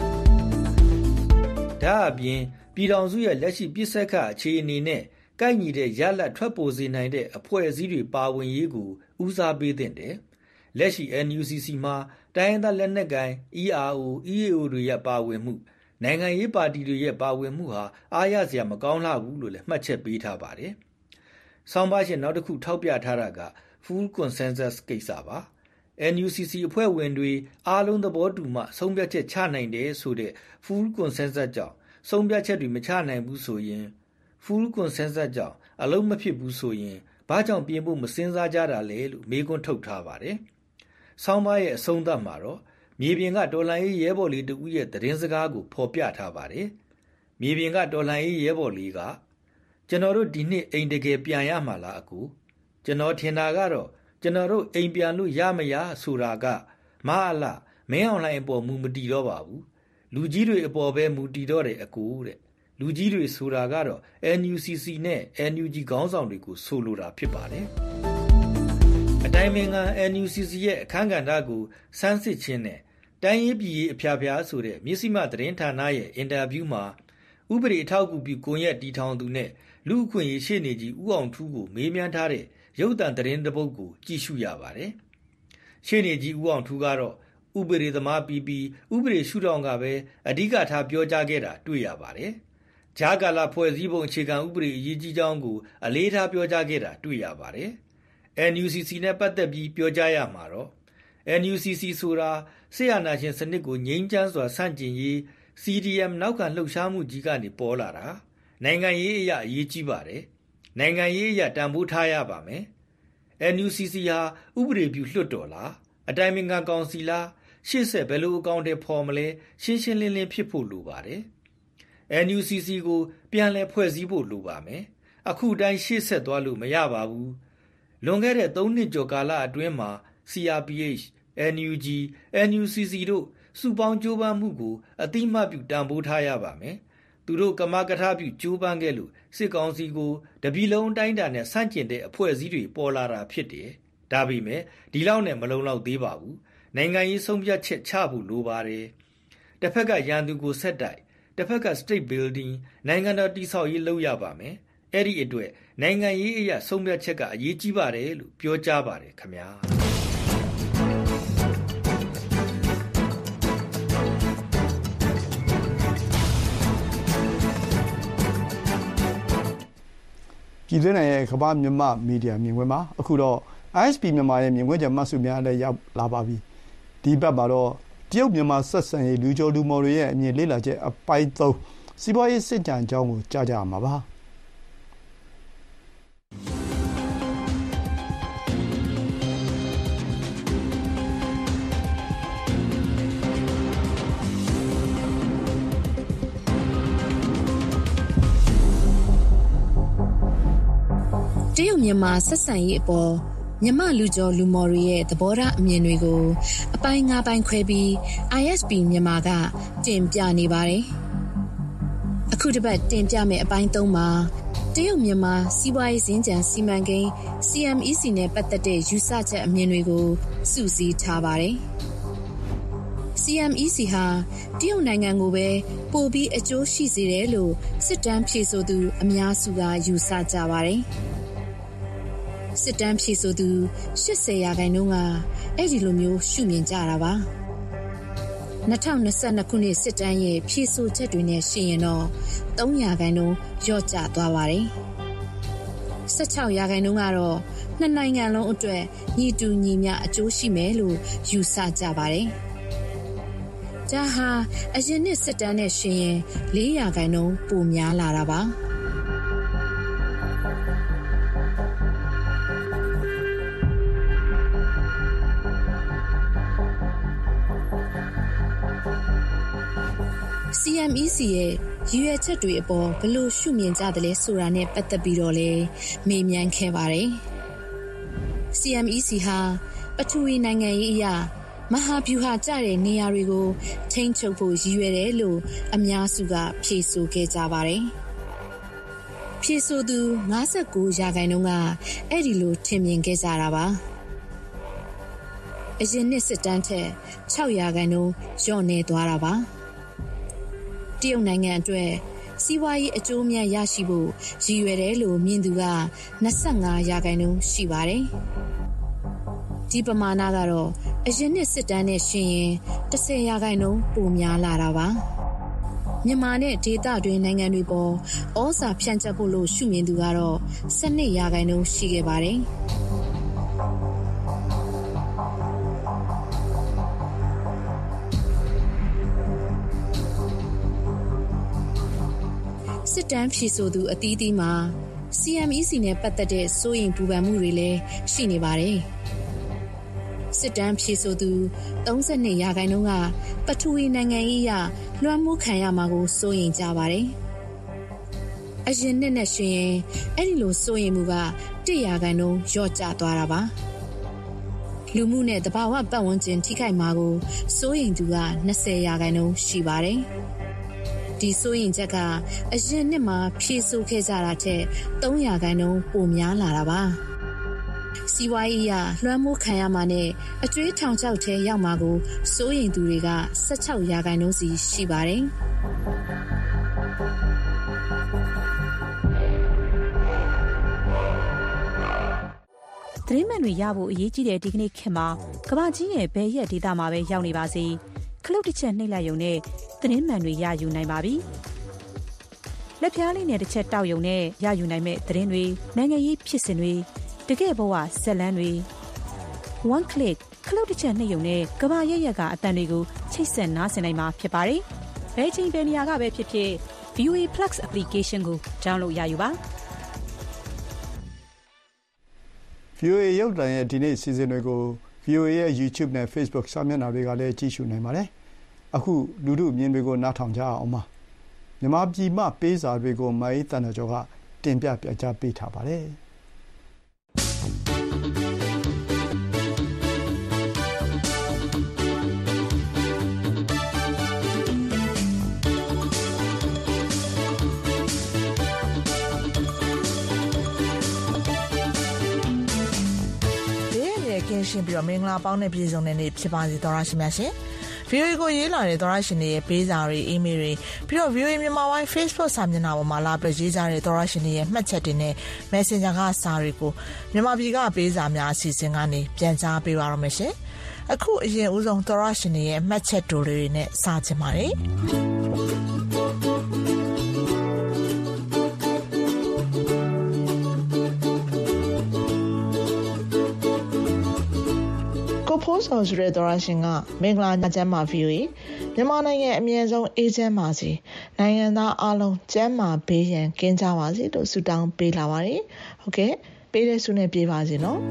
ဒါအပြင်ပြည်ထောင်စုရဲ့လက်ရှိပြစ်ဆက်ခအခြေအနေနဲ့ကိုက်ညီတဲ့ရလဒ်ထွက်ပေါ်စေနိုင်တဲ့အဖွဲ့အစည်းတွေပါဝင်ရေးကိုဦးစားပေးသင့်တယ်။လက်ရှိ အန် ယူ စီ စီ မှာတိုင်းရင်းသားလက်နက်ကိုင် အီ အာ အို အီ အေ အို တွေရဲ့ပါဝင်မှုနိုင်ငံရေးပါတီတွေရဲ့ပါဝင်မှုဟာအားရစရာမကောင်းလှဘူးလို့လည်းမှတ်ချက်ပေးထားပါတယ်။ဆောင်းပါရှင်နောက်တစ်ခုထောက်ပြထားတာကfull consensus ကိစ္စပါ။ အန် ယူ စီ စီ အဖွဲ့ဝင်တွေအားလုံးသဘောတူမှဆုံးဖြတ်ချက်ချနိုင်တယ်ဆိုတဲ့ full consensus ကြောင့်ဆုံးဖြတ်ချက်တွေမချနိုင်ဘူးဆိုရင် full consensus ကြောင့်အလုံးမဖြစ်ဘူးဆိုရင်ဘာကြောင့်ပြင်ဖို့မစင်စားကြတာလဲလို့မေးခွန်းထုတ်ထားပါတယ်။ဆောင်းပါရဲ့အဆုံးသတ်မှာတော့မြေပြင်ကတော်လှန်ရေးရဲဘော်လေးတဦးရဲ့သတင်းစကားကိုဖော်ပြထားပါတယ်။မြေပြင်ကတော်လှန်ရေးရဲဘော်လေးကကျွန်တော်တို့ဒီနှစ်အိမ်တကယ်ပြန်ရမှာလားအကူကျွန်တော်ထင်တာကတော့ကျွန်တော်တို့အိမ်ပြန်လို့ရမရဆိုတာကမအလမင်းအောင်လှိုင်အပေါ်မူမတီတော့ပါဘူးလူကြီးတွေအပေါ်ပဲမူတီတော့တယ်အကူတဲ့လူကြီးတွေဆိုတာကတော့ အန် ယူ စီ စီ နဲ့ အန် ယူ ဂျီ ခေါင်းဆောင်တွေကိုဆိုလိုတာဖြစ်ပါတယ်အတိုင်းမင်္ဂန် အန် ယူ စီ စီ ရဲ့အခမ်းကဏ္ဍကိုစမ်းစစ်ခြင်းနဲ့တိုင်းရေးပြည်ရေးအဖျားဖျားဆိုတဲ့မြစ်စိမသတင်းဌာနရဲ့အင်တာဗျူးမှာဥပဒေအထောက်အကူပြုကွန်ရက်တီထောင်သူနဲ့လူအခွင့်အရေးရှေ့နေကြီးဦးအောင်ထူးကိုမေးမြန်းထားတဲ့ရုပ်သံသတင်းတစ်ပုဒ်ကိုကြည့်ရှုရပါတယ်။ရှေ့နေကြီးဦးအောင်ထူးကတော့ဥပဒေသမားပြီးပြီးဥပဒေရှုထောင့်ကပဲအဓိကထားပြောကြားခဲ့တာတွေ့ရပါတယ်။ဂျာကာလာဖွဲ့စည်းပုံအခြေခံဥပဒေအရေးကြီးကြောင်းကိုအလေးထားပြောကြားခဲ့တာတွေ့ရပါတယ်။အန် ယူ စီ စီ နဲ့ပတ်သက်ပြီးပြောကြားရမှာတော့ အန် ယူ စီ စီ ဆိုတာစစ်အာဏာရှင်စနစ်ကိုငြိမ်းချမ်းစွာဆန့်ကျင်ရေး စီ ဒီ အမ် နောက်ခံလှုပ်ရှားမှုကြီးကနေပေါ်လာတာနိုင်ငံရေးအရာအရေးကြီးပါတယ်နိုင်ငံရေးအရာတန်ဖိုးထားရပါမယ် အန် ယူ စီ စီ ဟာဥပဒေပြုလွှတ်တော်လားအတိုင်ပင်ခံကောင်စီလားရှေ့ဆက်ဘယ်လိုအကောင့်တွေဖော်မလဲရှင်းရှင်းလင်းလင်းဖြစ်ဖို့လိုပါတယ် အန် ယူ စီ စီ ကိုပြန်လည်ဖွဲ့စည်းဖို့လိုပါမယ်အခုတိုင်းရှေ့ဆက်သွားလို့မရပါဘူးလွန်ခဲ့တဲ့သုံးနှစ်ကျော်ကာလအတွင်းမှာ စီ အာร์ ပီ အိတ်ချ် အန် ယူ ဂျီ အန် ယူ စီ စီ တို့စုပေါင်းကြိုးပမ်းမှုကိုအတိအမှတ်ပြုတန်ဖိုးထားရပါမယ်သူတို့ကမကထပြုကြိုးပမ်းခဲ့လို့စစ်ကောင်စီကိုတပြည်လုံးအတိုင်းအတာနဲ့ဆန့်ကျင်တဲ့အဖွဲ့အစည်းတွေပေါ်လာတာဖြစ်တယ်ဒါပေမဲ့ဒီလောက်နဲ့မလုံလောက်သေးပါဘူးနိုင်ငံရေးဆုံးဖြတ်ချက်ချဖို့လိုပါတယ်တစ်ဖက်ကရန်သူကိုဆက်တိုက်တစ်ဖက်က state building နိုင်ငံတော်တည်ဆောက်ရေးလုပ်ရပါမယ်အဲ့ဒီအတွက်နိုင်ငံရေးအရာဆုံးဖြတ်ချက်ကအရေးကြီးပါတယ်လို့ပြောကြားပါတယ်ခင်ဗျာပြည်တွင်းရဲ့ကမ္ဘာမြန်မာမီဒီယာမြင်ကွင်းမှာအခုတော့ အိုင် အက်စ် ပီ မြန်မာရဲ့မြင်ကွင်းချက်မှတ်စုများလည်းရောက်လာပါပြီဒီဘက်မှာတော့တရုတ်မြန်မာဆက်ဆံရေးလူကျော်လူမော်တွေရဲ့အမြင်လေ့လာချက်အပိုင်းသုံးစီးပွားရေးစစ်ကြံအကြောင်းကိုကြားကြရမှာပါတရုတ်မြန်မာဆက်ဆံရေးအပေါ်မြန်မာလူကျော်လူမော်တွေရဲ့သဘောထားအမြင်တွေကိုအပိုင်း၅ပိုင်းခွဲပြီး အိုင် အက်စ် ပီ မြန်မာကတင်ပြနေပါတယ်။အခုတစ်ပတ်တင်ပြမယ့်အပိုင်းသုံးမှာတရုတ်မြန်မာစီးပွားရေးစင်ကြံစီမံကိန်း စီ အမ် အီ စီ နဲ့ပတ်သက်တဲ့ယူဆချက်အမြင်တွေကိုစုစည်းထားပါတယ်။ စီ အမ် အီ စီ ဟာတရုတ်နိုင်ငံကိုပဲပိုပြီးအကျိုးရှိစေတယ်လို့စစ်တမ်းဖြေဆိုသူအများစုကယူဆကြပါတယ်။စစ်တမ်းဖြေဆိုသူ၈၀ရာခိုင်နှုန်းကအဲ့ဒီလိုမျိုးရှုမြင်ကြတာပါ၂၀၂၂ခုနှစ်စစ်တမ်းရဲ့ဖြေဆိုချက်တွေနဲ့ရှင်းရင်တော့၃ရာခိုင်နှုန်းလျော့ကျသွားပါတယ်၁၆ရာခိုင်နှုန်းကတော့နှစ်နိုင်ငံလုံးအတွက်ညီတူညီမျှအကျိုးရှိမယ်လို့ယူဆကြပါတယ်ဒါဟာအရင်နှစ်စစ်တမ်းနဲ့ရှင်းရင်၄ရာခိုင်နှုန်းပိုများလာတာပါစီ အမ် အီ စီ ရဲ့ရည်ရွယ်ချက်တွေအပေါ်ဘယ်လိုရှုမြင်ကြသလဲဆိုတာနဲ့ပတ်သက်ပြီးတော့လည်းမေးမြန်းခဲ့ပါတယ်။ စီ အမ် အီ စီ ဟာပထဝီနိုင်ငံရေးအရမဟာဗျူဟာကျတဲ့နေရာတွေကိုထိန်းချုပ်ဖို့ရည်ရွယ်တယ်လို့အများစုကဖြေဆိုခဲ့ကြပါတယ်။ဖြေဆိုသူ၅၉ရာခိုင်နှုန်းကအဲ့ဒီလိုထင်မြင်ခဲ့ကြတာပါ။အရင်နှစ်စစ်တမ်းထက်၆ရာခိုင်နှုန်းလျော့နေသွားတာပါ။တရုတ်နိုင်ငံအတွက်စီးပွားရေးအကျိုးအမြတ်ရရှိဖို့ရည်ရွယ်တယ်လို့မြင်သူက၂၅ရာခိုင်နှုန်းရှိပါတယ်။ဒီပမာဏကတော့အရင်နှစ်စစ်တမ်းနဲ့ရှင်းရင်၁၀ရာခိုင်နှုန်းပိုများလာတာပါ။မြန်မာနဲ့ဒေသတွင်းနိုင်ငံတွေပေါ်ဩဇာဖြန့်ကျက်ဖို့လို့ရှုမြင်သူကတော့၁၂ရာခိုင်နှုန်းရှိခဲ့ပါတယ်။စစ်တမ်းဖြေဆိုသူအသီးသီးမှာ စီ အမ် အီ စီ နဲ့ပတ်သက်တဲ့စိုးရိမ်ပူပန်မှုတွေလည်းရှိနေပါတယ်။စစ်တမ်းဖြေဆိုသူ၃၂ရာခိုင်နှုန်းကပထဝီနိုင်ငံရေးအရလွှမ်းမိုးခံရမှာကိုစိုးရိမ်ကြပါတယ်။အရင်နှစ်နဲ့ရှင်ရင်အဲ့ဒီလိုစိုးရိမ်မှုက၁ရာခိုင်နှုန်းလျော့ကျသွားတာပါ။လူမှုနဲ့သဘာဝပတ်ဝန်းကျင်ထိခိုက်မှာကိုစိုးရိမ်သူက၂၀ရာခိုင်နှုန်းရှိပါတယ်။ဒီစိုးရင်ချက်ကအရင်နှစ်မှာဖြည့်ဆို့ခဲ့ကြတာထက်၃ရာခိုင်နှုန်းပိုများလာတာပါစီးပွားရေးအရလွှမ်းမိုးခံရမှာနဲ့အကျွေးထောင်ချောက်ထဲရောက်မှာကိုစိုးရင်သူတွေက၁၆ရာခိုင်နှုန်းစီရှိပါတယ်သတင်းမှန်တွေရဖို့အရေးကြီးတဲ့ဒီကနေ့ခေတ်မှာကမ္ဘာကြီးရဲ့ဘယ်ရက်ဒေသမှာပဲရောက်နေပါစေခလုတ်တစ်ချက်နှိပ်လိုက်ရုံနဲ့သတင်းမှန်တွေရယူနိုင်ပါပြီ။လက်ပြားလေးနဲ့တစ်ချက်တောက်ရုံနဲ့ရယူနိုင်မဲ့သတင်းတွေနိုင်ငံရေးဖြစ်စဉ်တွေတတကယ်ဘဝဇက်လန်းတွေ one click ခလုတ်တစ်ချက်နှိပ်ရုံနဲ့ကဘာရက်ရက်ကအတန်တွေကိုချိတ်ဆက်နားဆင်နိုင်မှာဖြစ်ပါတယ်။ဘယ်ချိန်ဘယ်နေရာကပဲဖြစ်ဖြစ် ဗီ အို အေ Plus application ကို download ရယူပါ။ဗီ အို အေ ရုပ်သံရဲ့ဒီနေ့စီစဉ်တွေကို ဗီ အို အေ ရဲ့ YouTube နဲ့ Facebook စာမျက်နှာတွေကလည်းကြည့်ရှုနိုင်ပါတယ်။အခုလူထုမြင်တွေကိုနားထောင်ကြအောင်ပါ။မြန်မာပြည်မှပေးစာတွေကိုမိုင်းတန်ကျော်ကတင်ပြပြကြားပေးထားပါတယ်။ကင်းရှင်းပြီးတော့မင်္ဂလာပေါင်းနဲ့ပြည်စုံတဲ့နေ့ဖြစ်ပါစေသောရရှိများရှင်။ ဗီ အို အေ ကိုရေးလာတဲ့သောရရှင်တွေရဲ့ပေးစာတွေအီးမေးလ်တွေပြီးတော့ ဗီ အို အေ မြန်မာပိုင်း Facebook စာမျက်နှာပေါ်မှာလာပြီးရေးကြတဲ့သောရရှင်တွေရဲ့မှတ်ချက်တွေနဲ့ Messenger ကစာတွေကိုမြန်မာပြည်ကပေးစာများအစီအစဉ်ကနေပြန်ကြားပေးပါရမယ်ရှင်။အခုအရင်ဦးဆုံးသောရရှင်တွေရဲ့မှတ်ချက်တိုတွေနဲ့စာချင်ပါတယ်။ဖိုးဆောင်ဆိုတဲ့သောရရှင်ကမင်္ဂလာညချမ်းပါ ဗီ အို အေ မြန်မာနိုင်ငံအမြဲဆုံးအေးချမ်းပါစေနိုင်ငံသားအားလုံးကျန်းမာဘေးရန်ကင်းကြပါစေလို့ဆုတောင်းပေးလာပါတယ်ဟုတ်ကဲ့ပေးတဲ့ဆုနဲ့ပြေးပါစေနော်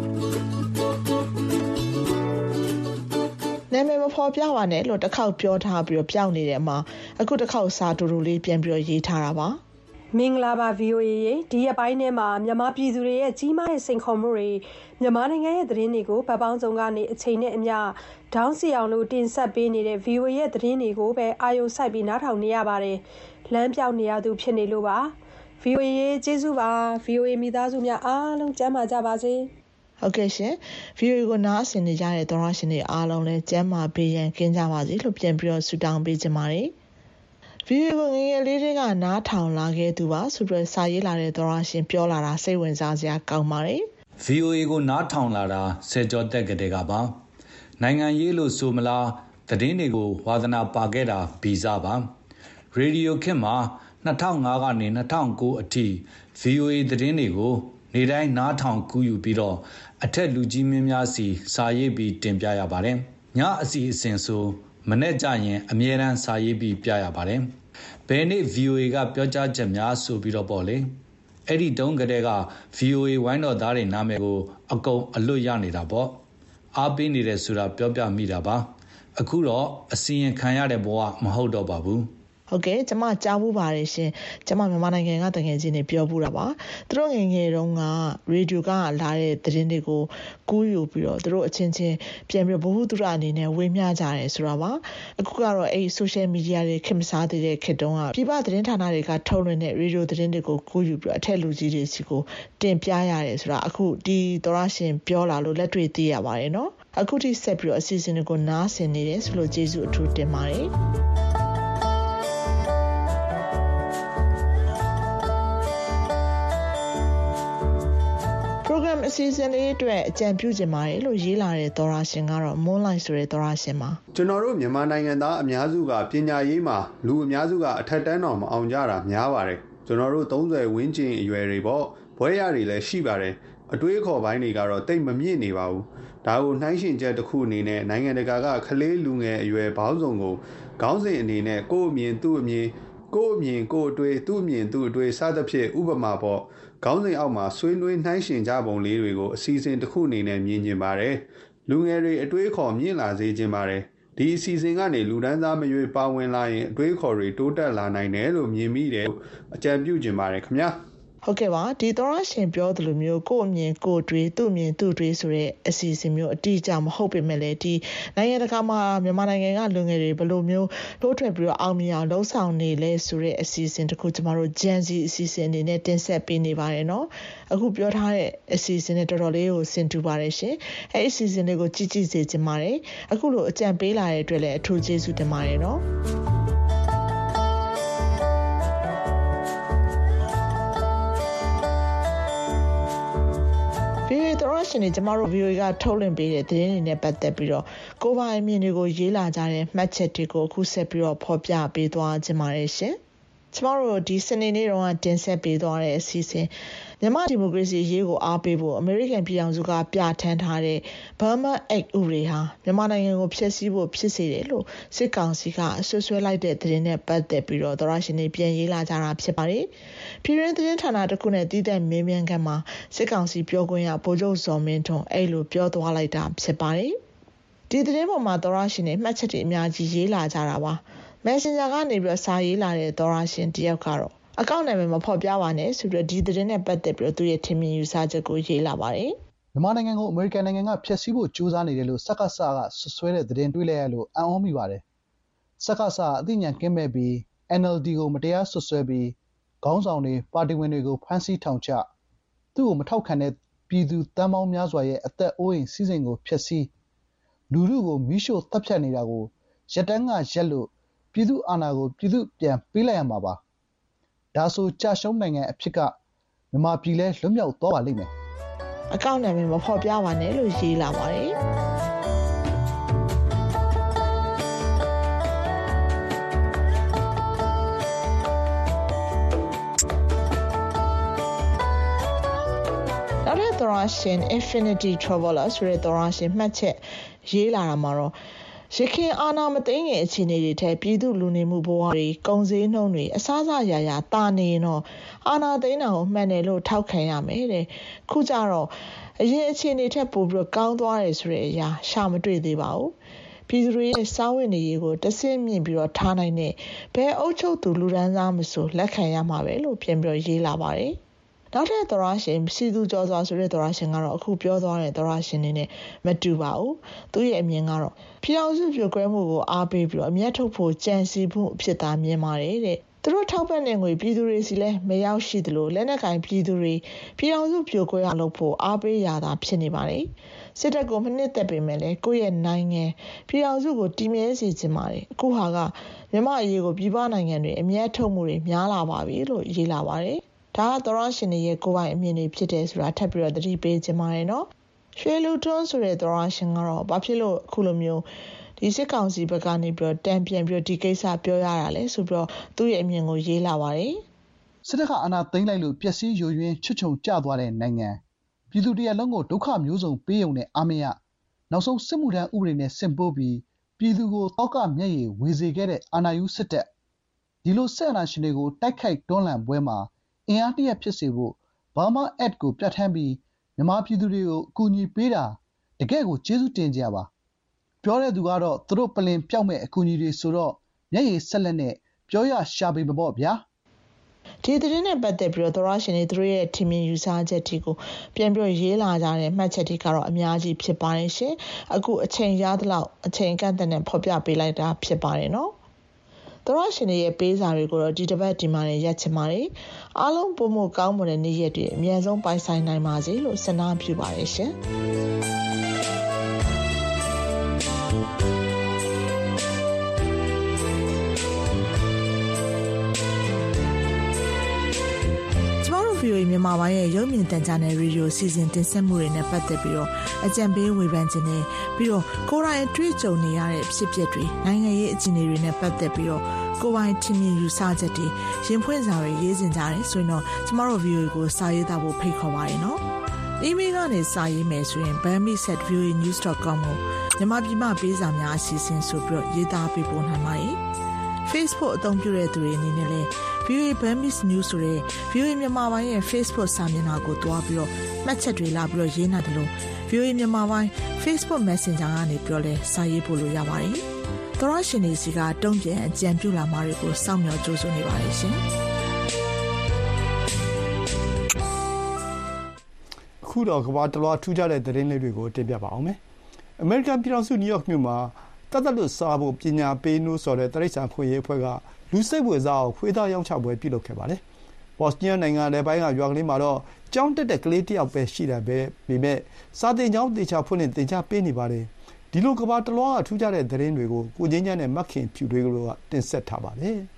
နာမည်မဖော်ပြပါနဲ့လို့တစ်ခေါက်ပြောထားပြီးတော့ပျောက်နေတယ်မှာအခုတစ်ခေါက်စာတူတူလေးပြန်ပြီးတော့ရေးထားတာပါမင်္ဂလာပါ ဗီ အို အေ ရဲ့ဒီရက်ပိုင်းထဲမှာမြန်မာပြည်သူတွေရဲ့ကြီးမားတဲ့စိန်ခေါ်မှုတွေမြန်မာနိုင်ငံရဲ့သတင်းတွေကိုဗတ်ပေါင်းစုံကနေအချိန်နဲ့အမျှဒေါင်းစီအောင်လို့တင်ဆက်ပေးနေတဲ့ ဗီ အို အေ ရဲ့သတင်းတွေကိုပဲအာရုံစိုက်ပြီးနားထောင်နေရပါတယ်။လမ်းပြောင်းနေရသူဖြစ်နေလို့ပါ။ ဗီ အို အေ ရဲ့ကျေးဇူးပါ ဗီ အို အေ မိသားစုများအားလုံးကျန်းမာကြပါစေ။ဟုတ်ကဲ့ရှင် ဗီ အို အေ ကိုနားဆင်နေကြတဲ့သောရရှင်တွေအားလုံးလည်းကျန်းမာဘေးရန်ကင်းကြပါစေလို့ပြန်ပြီးတော့ဆုတောင်းပေးကြပါတယ်။ဗီ အို အေ ကိုငယ်ငယ်လေးတွေကနားထောင်လာခဲ့သူပါဆိုပြီးစာရေးလာတဲ့သောရရှင်ပြောလာတာစိတ်ဝင်စားစရာကောင်းပါတယ်။ ဗီ အို အေ ကိုနားထောင်လာတာဆယ်ကျော်သက်ကတည်းကပါနိုင်ငံရေးလို့ဆိုမလားသတင်းတွေကိုဝါသနာပါခဲ့တာဗီဇပါရေဒီယိုခေတ်မှာ၂၀၀၅ကနေ၂၀၀၉အထိ ဗီ အို အေ သတင်းတွေကိုနေ့တိုင်းနားထောင်ကူးယူပြီးတော့အထက်လူကြီးမင်းများစီစာရေးပြီးတင်ပြရပါတယ်ညအစီအစဉ်ဆိုမနေ့ကျရင်အမြဲတမ်းစာရေးပြီးပြရပါတယ်ဘယ်နေ့ ဗီ အို အေ ကပြောကြားချက်များဆိုပြီးတော့ပေါ့လေအဲ့ဒီတုန်းကတည်းက ဗီ အို အေ ဝိုင်းတော်သားတွေနာမည်ကိုအကုန်အလွတ်ရနေတာပေါ့အားပေးနေတယ်ဆိုတာပြောပြမိတာပါအခုတော့အစီရင်ခံရတဲ့ဘဝမဟုတ်တော့ပါဘူးဟုတ်ကဲ့ကျမကြားဘူးပါတယ်ရှင်ကျမမြန်မာနိုင်ငံကတကယ်ချင်းနေပြောဘူးတာပါသူတို့ငယ်ငယ်တုန်းကရေဒီယိုကလာတဲ့သတင်းတွေကိုကူးယူပြီးတော့သူတို့အချင်းချင်းပြန်ပြီးဘဟုသုတအနေနဲ့ဝေမျှကြတယ်ဆိုတာပါအခုကတော့အဲ့ social media တွေခင်မစားသေးတဲ့ခေတ်တုန်းကပြည်ပသတင်းဌာနတွေကထုတ်လွှင့်တဲ့ရေဒီယိုသတင်းတွေကိုကူးယူပြီးအထက်လူကြီးတွေစီကိုတင်ပြရတယ်ဆိုတာအခုဒီသောရရှင်ပြောလာလို့လက်တွေ့သိရပါတယ်နော်အခုထိဆက်ပြီးတော့အစီအစဉ်တွေကိုနားဆင်နေတယ်ဆိုလို့ကျေးဇူးအထူးတင်ပါတယ်program အစီအစဉ်လေးအတွက်အကြံပြုချင်ပါတယ်လို့ရေးလာတဲ့သောရရှင်ကတော့ Moonlight ဆိုတဲ့သောရရှင်ပါကျွန်တော်တို့မြန်မာနိုင်ငံသားအများစုကပညာရေးမှာလူအများစုကအထက်တန်းတော်မအောင်ကြတာများပါတယ်ကျွန်တော်တို့သုံးဆယ်ဝန်းကျင်အရွယ်တွေပေါ့ဘွဲရတွေလည်းရှိပါတယ်အတွေးခေါ်ပိုင်းတွေကတော့တိတ်မမြင့်နေပါဘူးဒါကိုနှိုင်းယှဉ်ချက်တစ်ခုအနေနဲ့နိုင်ငံတကာကခလေးလူငယ်အရွယ်ဘောင်းဆောင်ကိုခေါင်းစဉ်အနေနဲ့ကိုယ့်အမြင်သူ့အမြင်ကိုယ့်အမြင်ကိုယ့်အတွေးသူ့အမြင်သူ့အတွေးစသဖြင့်ဥပမာပေါ့ခေါင်းစဉ်အောက်မှာဆွေးနွေးနှိုင်းယှဉ်ကြပုံလေးတွေကိုအစီအစဉ်တစ်ခုအနေနဲ့မြင်ကျင်ပါတယ်လူငယ်တွေအတွေးခေါ်မြင့်လာစေခြင်းပါတယ်ဒီအစီအစဉ်ကနေလူဒန်းသားမရွေးပါဝင်လာရင်အတွေးခေါ်တွေတိုးတက်လာနိုင်တယ်လို့မြင်မိတယ်အကြံပြုချင်ပါတယ်ခင်ဗျာဟုတ်ကဲ့ပါဒီသောရရှင်ပြောသလိုမျိုးကိုယ့်အမြင်ကိုယ်တွေးသူ့အမြင်သူ့တွေးဆိုတဲ့အစီအစဉ်မျိုးအတိအကျမဟုတ်ပေမဲ့လည်းဒီနိုင်ငံတကာမှာမြန်မာနိုင်ငံကလူငယ်တွေဘယ်လိုမျိုးထိုးထွက်ပြီးတော့အောင်မြင်အောင်လှုံ့ဆော်နေလဲဆိုတဲ့အစီအစဉ်တစ်ခုကျမတို့ Gen Z အစီအစဉ်အနေနဲ့တင်ဆက်ပေးနေပါတယ်เนาะအခုပြောထားတဲ့အစီအစဉ်နဲ့တော်တော်လေးကိုစင်တူပါတယ်ရှင်အဲအစီအစဉ်လေးကိုကြည့်ကြည့်စေချင်ပါတယ်အခုလိုအကြံပေးလာတဲ့အတွက်လည်းအထူးကျေးဇူးတင်ပါတယ်เนาะဗီ အို အေ သောရရှင်တွေကျမတို့ ဗီ အို အေ ကထုတ်လွှင့်ပေးတဲ့သတင်းတွေနဲ့ပတ်သက်ပြီးတော့ကိုယ်ပိုင်အမြင်တွေကိုရေးလာကြတဲ့မှတ်ချက်တွေကိုအခုဆက်ပြီးတော့ဖော်ပြပေးသွားခြင်းပါတယ်ရှင်။ကျမတို့ဒီစနေနေ့တုန်းကတင်ဆက်ပေးသွားတဲ့အစီအစဉ်မြန်မာဒီမိုကရေစီရေးကိုအားပေးဖို့အမေရိကန်ပြည်ထောင်စုကပြဋ္ဌာန်းထားတဲ့ Burma Act ဥပဒေဟာမြန်မာနိုင်ငံကိုဖျက်ဆီးဖို့ဖြစ်စေတယ်လို့စစ်ကောင်စီကဆွဆွဲလိုက်တဲ့သတင်းနဲ့ပတ်သက်ပြီးတော့သောရရှင်တွေပြန်ရေးလာကြတာဖြစ်ပါတယ်။ပြည်တွင်းသတင်းဌာနတစ်ခုနဲ့တည်တဲ့မေးမြန်းခန်းမှာစစ်ကောင်စီပြောခွင့်ရဗိုလ်ချုပ်ဇော်မင်းထွန်းအဲ့လိုပြောသွားလိုက်တာဖြစ်ပါတယ်။ဒီသတင်းပေါ်မှာသောရရှင်တွေမှတ်ချက်တွေအများကြီးရေးလာကြတာပါ။ Messenger ကနေပြီးတော့စာရေးလာတဲ့သောရရှင်တယောက်ကတော့အကောင့်နာမည်မဖော်ပြပါနဲ့ဆိုပြီးဒီသတင်းနဲ့ပတ်သက်ပြီးတော့သူရဲ့ထင်မြင်ယူဆချက်ကိုရေးလာပါတယ်။မြန်မာနိုင်ငံကိုအမေရိကန်နိုင်ငံကဖျက်ဆီးဖို့ကြိုးစားနေတယ်လို့စက္ကစကဆွဆွဲတဲ့သတင်းတွေ့လိုက်ရလို့အံ့ဩမိပါတယ်။စက္ကစအသိဉာဏ်ကင်းမဲ့ပြီး အန် အယ် ဒီ ကိုမတရားဆွဆွဲပြီးခေါင်းဆောင်တွေပါတီဝင်တွေကိုဖမ်းဆီးထောင်ချသူ့ကိုမထောက်ခံတဲ့ပြည်သူတန်းပေါင်းများစွာရဲ့အသက်အိုးအိမ်စီးစိမ်ကိုဖျက်ဆီးလူထုကိုမိရှို့တပ်ဖြတ်နေတာကိုရက်တန်းကရက်လို့ပြည်သူအာဏာကိုပြည်သူပြန်ပေးလိုက်ရမှာပါဒါဆိုကြာရှုံးနိုင်ငံအဖြစ်ကမြန်မာပြည်လဲလွတ်မြောက်သွားပါလိမ့်မယ်အကောင့်နာမည်မဖော်ပြပါနဲ့လို့ရေးလာပါတယ်နောက်တဲ့သောရရှင် Infinity Traveler ဆိုတဲ့သောရရှင်မှတ်ချက်ရေးလာတာမှာတော့ရခင်အာဏာမသိမ်းခင်အခြေအနေတွေထဲပြည်သူလူနေမှုဘဝတွေကုန်စည်နှုန်းတွေအစားအစာရာရာတာနေရင်တော့အာဏာသိမ်းတာကိုမှန်တယ်လို့ထောက်ခံရမယ်တဲ့ခုကျတော့အရင်အခြေအနေထက်ပိုပြီးကောင်းသွားတယ်ဆိုတဲ့အရာရှာမတွေ့သေးပါဘူးပြည်သူတွေရဲ့စားဝတ်နေရေးကိုတဆင့်မြင့်ပြီးတော့ထားနိုင်တဲ့ဘယ်အုပ်ချုပ်သူလူဒန်းစားမဆိုလက်ခံရမှာပဲလို့ပြန်ပြီးရေးလာပါတယ်နောက်တဲ့သောရရှင်စီသူကျော်စွာဆိုတဲ့သောရရှင်ကတော့အခုပြောသွားတဲ့သောရရှင်နေနဲ့မတူပါဘူးသူရဲ့အမြင်ကတော့ပြည်အောင်စုပြိုကွဲမှုကိုအားပေးပြီးတော့အမျက်ထုတ်ဖို့ကြံစီမှုအဖြစ်သာမြင်ပါတယ်တဲ့သူတို့ထောက်ပံ့တဲ့ငွေပြည်သူတွေစီလဲမရောက်ရှိသလိုလက်နက်ကင်ပြည်သူတွေပြည်အောင်စုပြိုကွဲအောင်လုပ်ဖို့အားပေးရတာဖြစ်နေပါတယ်စစ်တပ်ကိုမနစ်သက်ပေမဲ့လည်းကိုယ့်ရဲ့နိုင်ငံပြည်အောင်စုကိုတည်မြဲစေချင်ပါတယ်အခုဟာကမြန်မာအရေးကိုပြည်ပနိုင်ငံတွေအမျက်ထုတ်မှုတွေများလာပါပြီလို့ရေးလာပါတယ်ဒါကသောရရှင်တွေရဲ့ကိုယ်ပိုင်အမြင်တွေဖြစ်တယ်ဆိုတာထပ်ပြီးတော့သတိပေးချင်ပါတယ်နော်ရွှေလူထွန်းဆိုတဲ့သောရရှင်ကတော့ဘာဖြစ်လို့အခုလိုမျိုးဒီစစ်ကောင်စီဘက်ကနေပြီးတော့တန်ပြန်ပြီးတော့ဒီကိစ္စပြောရတာလဲဆိုပြီးတော့သူ့ရဲ့အမြင်ကိုရေးလာပါတယ်စစ်တပ်ကအာဏာသိမ်းလိုက်လို့ပျက်စီးယိုယွင်းချွတ်ချုံကျသွားတဲ့နိုင်ငံပြည်သူတရားလုံးကိုဒုက္ခမျိုးစုံပေးုံနဲ့အာမရနောက်ဆုံးစစ်မှုထမ်းဥပဒေနဲ့ဆင့်ပိုးပြီးပြည်သူကိုတောက်ကမျက်ရည်ဝေစေခဲ့တဲ့အာဏာယူစစ်တပ်ဒီလိုစစ်အာဏာရှင်တွေကိုတိုက်ခိုက်တွန်းလှန်ပွဲမှာအင်အားတရဖြစ်စေဖို့ Burma Act ကိုပြဋ္ဌာန်းပြီးမြန်မာပြည်သူတွေကိုအကူအညီပေးတာတကယ့်ကိုကျေးဇူးတင်ကြပါပြောတဲ့သူကတော့သူတို့ပလင်ပြောက်မဲ့အကူအညီတွေဆိုတော့မျက်ရည်ဆက်လက်နဲ့ပြောရရှာပေမပေါ့ဗျာဒီသတင်းနဲ့ပတ်သက်ပြီးတော့သောရရှင်တွေသူတို့ရဲ့ထင်မြင်ယူဆချက်တွေကိုပြန်ပြီးရေးလာကြတဲ့မှတ်ချက်တွေကတော့အများကြီးဖြစ်ပါတယ်ရှင်အခုအချိန်ရသလောက်အချိန်ကန့်သတ်နဲ့ဖော်ပြပေးလိုက်တာဖြစ်ပါတယ်နော်သောရရှင်တွေရဲ့ပေးစာတွေကိုတော့ဒီတစ်ပတ်ဒီမှာနေရက်ချင်ပါတယ်အားလုံးပုံမကောင်းမွန်တဲ့နေ့ရက်တွေအများဆုံးပိုင်ဆိုင်နိုင်ပါစေလို့ဆန္ဒပြုပါတယ်ရှင်ဗီအိုအေမြန်မာပိုင်းရဲ့ရုပ်မြင်သံကြားနယ်ရေဒီယိုစီစဉ်တင်ဆက်မှုတွေနဲ့ပတ်သက်ပြီးတော့အကြံပေးဝေဖန်ခြင်းနဲ့ပြီးတော့ကိုယ်တိုင်အတွေ့အကြုံနေရတဲ့ဖြစ်ပျက်တွေနိုင်ငံရေးအခြေအနေတွေနဲ့ပတ်သက်ပြီးတော့ကိုယ်ပိုင်ထင်မြင်ယူဆချက်တွေရင်ဖွင့်စာတွေရေးစင်ကြတယ်ဆိုရင်တော့ကျမတို့ ဗီအိုအေ ကိုစာရေးသားဖို့ဖိတ်ခေါ်ပါရနော်။ email ကနေစာရေးမယ်ဆိုရင် burmese at v o a news dot com ကိုမြန်မာပြည်မှာပေးစာများအစီအစဉ်ဆိုပြီးတော့ရေးသားပေးပို့နိုင်ပါတယ်။ Facebook အသုံးပြုတဲ့သူတွေအနေနဲ့လည်း ဗီအိုအေ Burmese News ဆိုတဲ့ ဗီအိုအေ မြန်မာပိုင်းရဲ့ Facebook စာမျက်နှာကိုတွားပြီးတော့မှတ်ချက်တွေလာပြီးတော့ရေးနိုင်တယ်လို့ ဗီအိုအေ မြန်မာပိုင်း Facebook Messenger ကနေပြီးတော့လည်းစာရေးပို့လို့ရပါတယ်။သောရရှင်တွေစီကတုံ့ပြန်အကြံပြုလာမှာတွေကိုစောင့်မျှော်ကြိုးစားနေပါတယ်ရှင်။အခုတော့ကမ္ဘာတလွှားထူးခြားတဲ့သတင်းလေးတွေကိုတင်ပြပါအောင်မယ်။အမေရိကန်ပြည်ထောင်စုနယူးယောက်မြို့မှာတတ်တလွတ်စားဖို့ပညာပေးနိုးဆိုတဲ့တရိတ်ဆန်ခွေရေးအဖွဲ့ကလူစိတ်ဝင်စားအောင်ခွေးသားရောင်းချပွဲပြုလုပ်ခဲ့ပါတယ်။ဘော့စနီးယားနိုင်ငံလယ်ပိုင်းကရွာကလေးမှာတော့ကျောင်းတက်တဲ့ကလေးတစ်ယောက်ပဲရှိတယ်ပဲပေမဲ့စာသင်ကျောင်းတေချာဖွင့်နေတင်ချပေးနေပါတယ်။ဒီလိုကမ္ဘာတလွှားကထူးခြားတဲ့သတင်းတွေကိုကိုချင်းချမ်းနဲ့မခင်ဖြူတွေကတင်ဆက်ထားပါတယ်။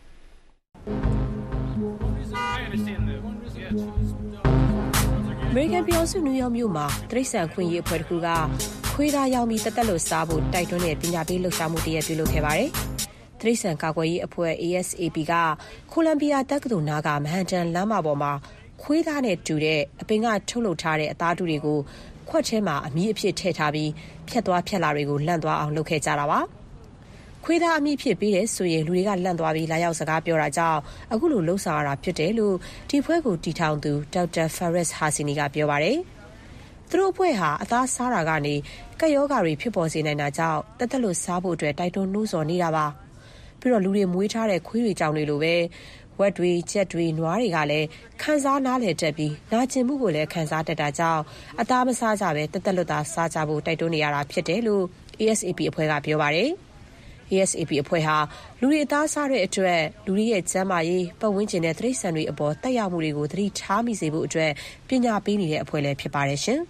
အမေရိကန်ပြည်ထောင်စုနယူးယောက်မြို့မှာတရိတ်ဆန်ခွင့်ရေးအဖွဲ့တစ်ခုကခွေးသားရောင်းပြီးတတ်တလွတ်စားဖို့တိုက်တွန်းတဲ့ပညာပေးလှုပ်ရှားမှုတစ်ရပ်ပြုလုပ်ခဲ့ပါတယ်။တရိတ်ဆန်ကာကွယ်ရေးအဖွဲ့ အေ အက်စ် အေ ပီ ကကိုလံဘီယာတက္ကသိုလ်နားကမဟန်တန်လမ်းမပေါ်မှာခွေးသားနဲ့တူတဲ့အပင်ကထုတ်လုပ်ထားတဲ့အသားတူတွေကိုခွက်ထဲမှာအမီးအဖြစ်ထည့်ထားပြီးဖြတ်သွားဖြတ်လာတွေကိုလန့်သွားအောင်လုပ်ခဲ့ကြတာပါခွေးသားအမီးဖြစ်ပြီးတဲ့ဆိုရင်လူတွေကလန့်သွားပြီးလာရောက်စကားပြောတာကြောင့်အခုလိုလှုပ်ဆောင်ရတာဖြစ်တယ်လို့ဒီဖွဲ့ကိုတီထောင်သူဒေါက်တာဖာရက်စ်ဟာစီနီကပြောပါတယ်သူတို့အဖွဲ့ဟာအသားစားတာကနေကပ်ရောဂါတွေဖြစ်ပေါ်စေနိုင်တာကြောင့်တက်တက်လို့စားဖို့အတွက်တိုက်တွန်းနှိုးဆော်နေတာပါပြီးတော့လူတွေမွေးထားတဲ့ခွေးတွေကြောင့်တွေလိုပဲဝက်တွေကြက်တွေနွားတွေကလည်းခံစားနားလည်တတ်ပြီးနာကျင်မှုကိုလည်းခံစားတတ်တာကြောင့်အသားမစားကြပဲတက်တက်လွတ်သားစားကြဖို့တိုက်တွန်းနေရတာဖြစ်တယ်လို့ A S A P အဖွဲ့ကပြောပါတယ် A S A P အဖွဲ့ဟာလူတွေအသားစားတဲ့အတွက်လူတွေရဲ့ကျန်းမာရေးပတ်ဝန်းကျင်နဲ့တိရစ္ဆာန်တွေအပေါ်တက်ရောက်မှုတွေကိုသတိထားမိစေဖို့အတွက်ပညာပေးနေတဲ့အဖွဲ့လည်းဖြစ်ပါတယ်ရှင်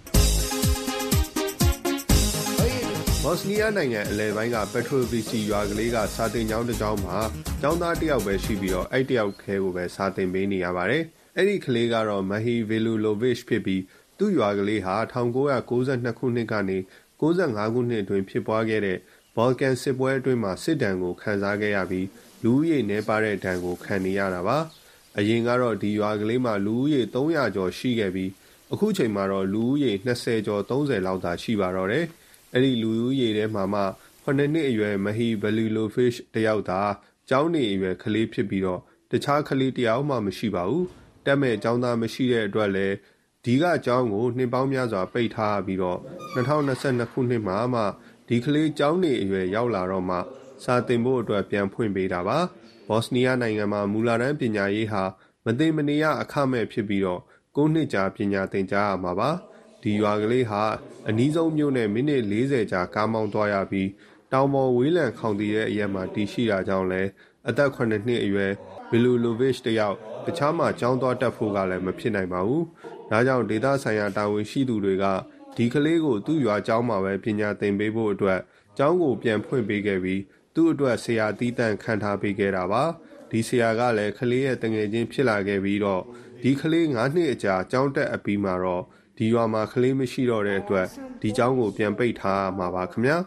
ဘော့စနီးယားနိုင်ငံအလယ်ပိုင်းကပက်ထရိုဗီစီရွာကလေးကစာသင်ကျောင်းတစ်ကျောင်းမှာကျောင်းသားတစ်ယောက်ပဲရှိပြီးတော့အဲ့တစ်ယောက်ခဲကိုပဲစာသင်ပေးနေရပါတယ်။အဲ့ဒီကလေးကတော့မဟီဗီလူလိုဗစ်ဖြစ်ပြီးသူ့ရွာကလေးဟာ၁၉၉၂ခုနှစ်ကနေ၉၅ခုနှစ်အတွင်းဖြစ်ပွားခဲ့တဲ့ဘော်ကန်စစ်ပွဲအတွင်းမှာစစ်ဒဏ်ကိုခံစားခဲ့ရပြီးလူဦးရေနည်းပါးတဲ့ဒဏ်ကိုခံနေရတာပါ။အရင်ကတော့ဒီရွာကလေးမှာလူဦးရေ၃၀၀ကျော်ရှိခဲ့ပြီးအခုချိန်မှာတော့လူဦးရေ၂၀ကျော်၃၀လောက်သာရှိပါတော့တယ်။အဲ့ဒီလူဦးရေထဲမှာမှခုနှစ်နှစ်အရွယ်မဟီဘလီလိုဖစ်တယောက်သာကျောင်းနေအရွယ်ကလေးဖြစ်ပြီးတော့တခြားကလေးတယောက်မှမရှိပါဘူးတက်မဲ့ကျောင်းသားမရှိတဲ့အတွက်လည်းဒီကကျောင်းကိုနှစ်ပေါင်းများစွာပိတ်ထားပြီးတော့၂၀၂၂ခုနှစ်မှာမှဒီကလေးကျောင်းနေအရွယ်ရောက်လာတော့မှစာသင်ဖို့အတွက်ပြန်ဖွင့်ပေးတာပါဘော့စနီးယားနိုင်ငံမှာမူလတန်းပညာရေးဟာမသိမနေရအခမဲ့ဖြစ်ပြီးတော့၉နှစ်ကြာပညာသင်ကြားရမှာပါဒီရွာကလေးဟာအနီးဆုံးမြို့နဲ့မိနစ်၄၀ကြာကားမောင်းသွားရပြီးတောင်ပေါ်ဝေးလံခေါင်တည်တဲ့အရက်မှာတည်ရှိတာကြောင့်လဲအသက်ခုနှစ်နှစ်အရွယ်ဘီလူလိုဗစ်တယောက်တခြားမှာကျောင်းသွားတက်ဖို့ကလည်းမဖြစ်နိုင်ပါဘူး။ဒါကြောင့်ဒေသဆိုင်ရာတာဝန်ရှိသူတွေကဒီကလေးကိုသူ့ရွာကျောင်းမှာပဲပညာသင်ပေးဖို့အတွက်ကျောင်းကိုပြန်ဖွင့်ပေးခဲ့ပြီးသူ့အတွက်ဆရာတီးတန့်ခံထားပေးခဲ့တာပါ။ဒီဆရာကလည်းကလေးရဲ့တငယ်ချင်းဖြစ်လာခဲ့ပြီးတော့ဒီကလေး၅နှစ်အကြာကျောင်းတက်အပြီးမှာတော့ဒီရွာမှာကလေးမရှိတော့တဲ့အတွက်ဒီကျောင်းကိုပြန်ပိတ်ထားမှာပါခင်ဗျာ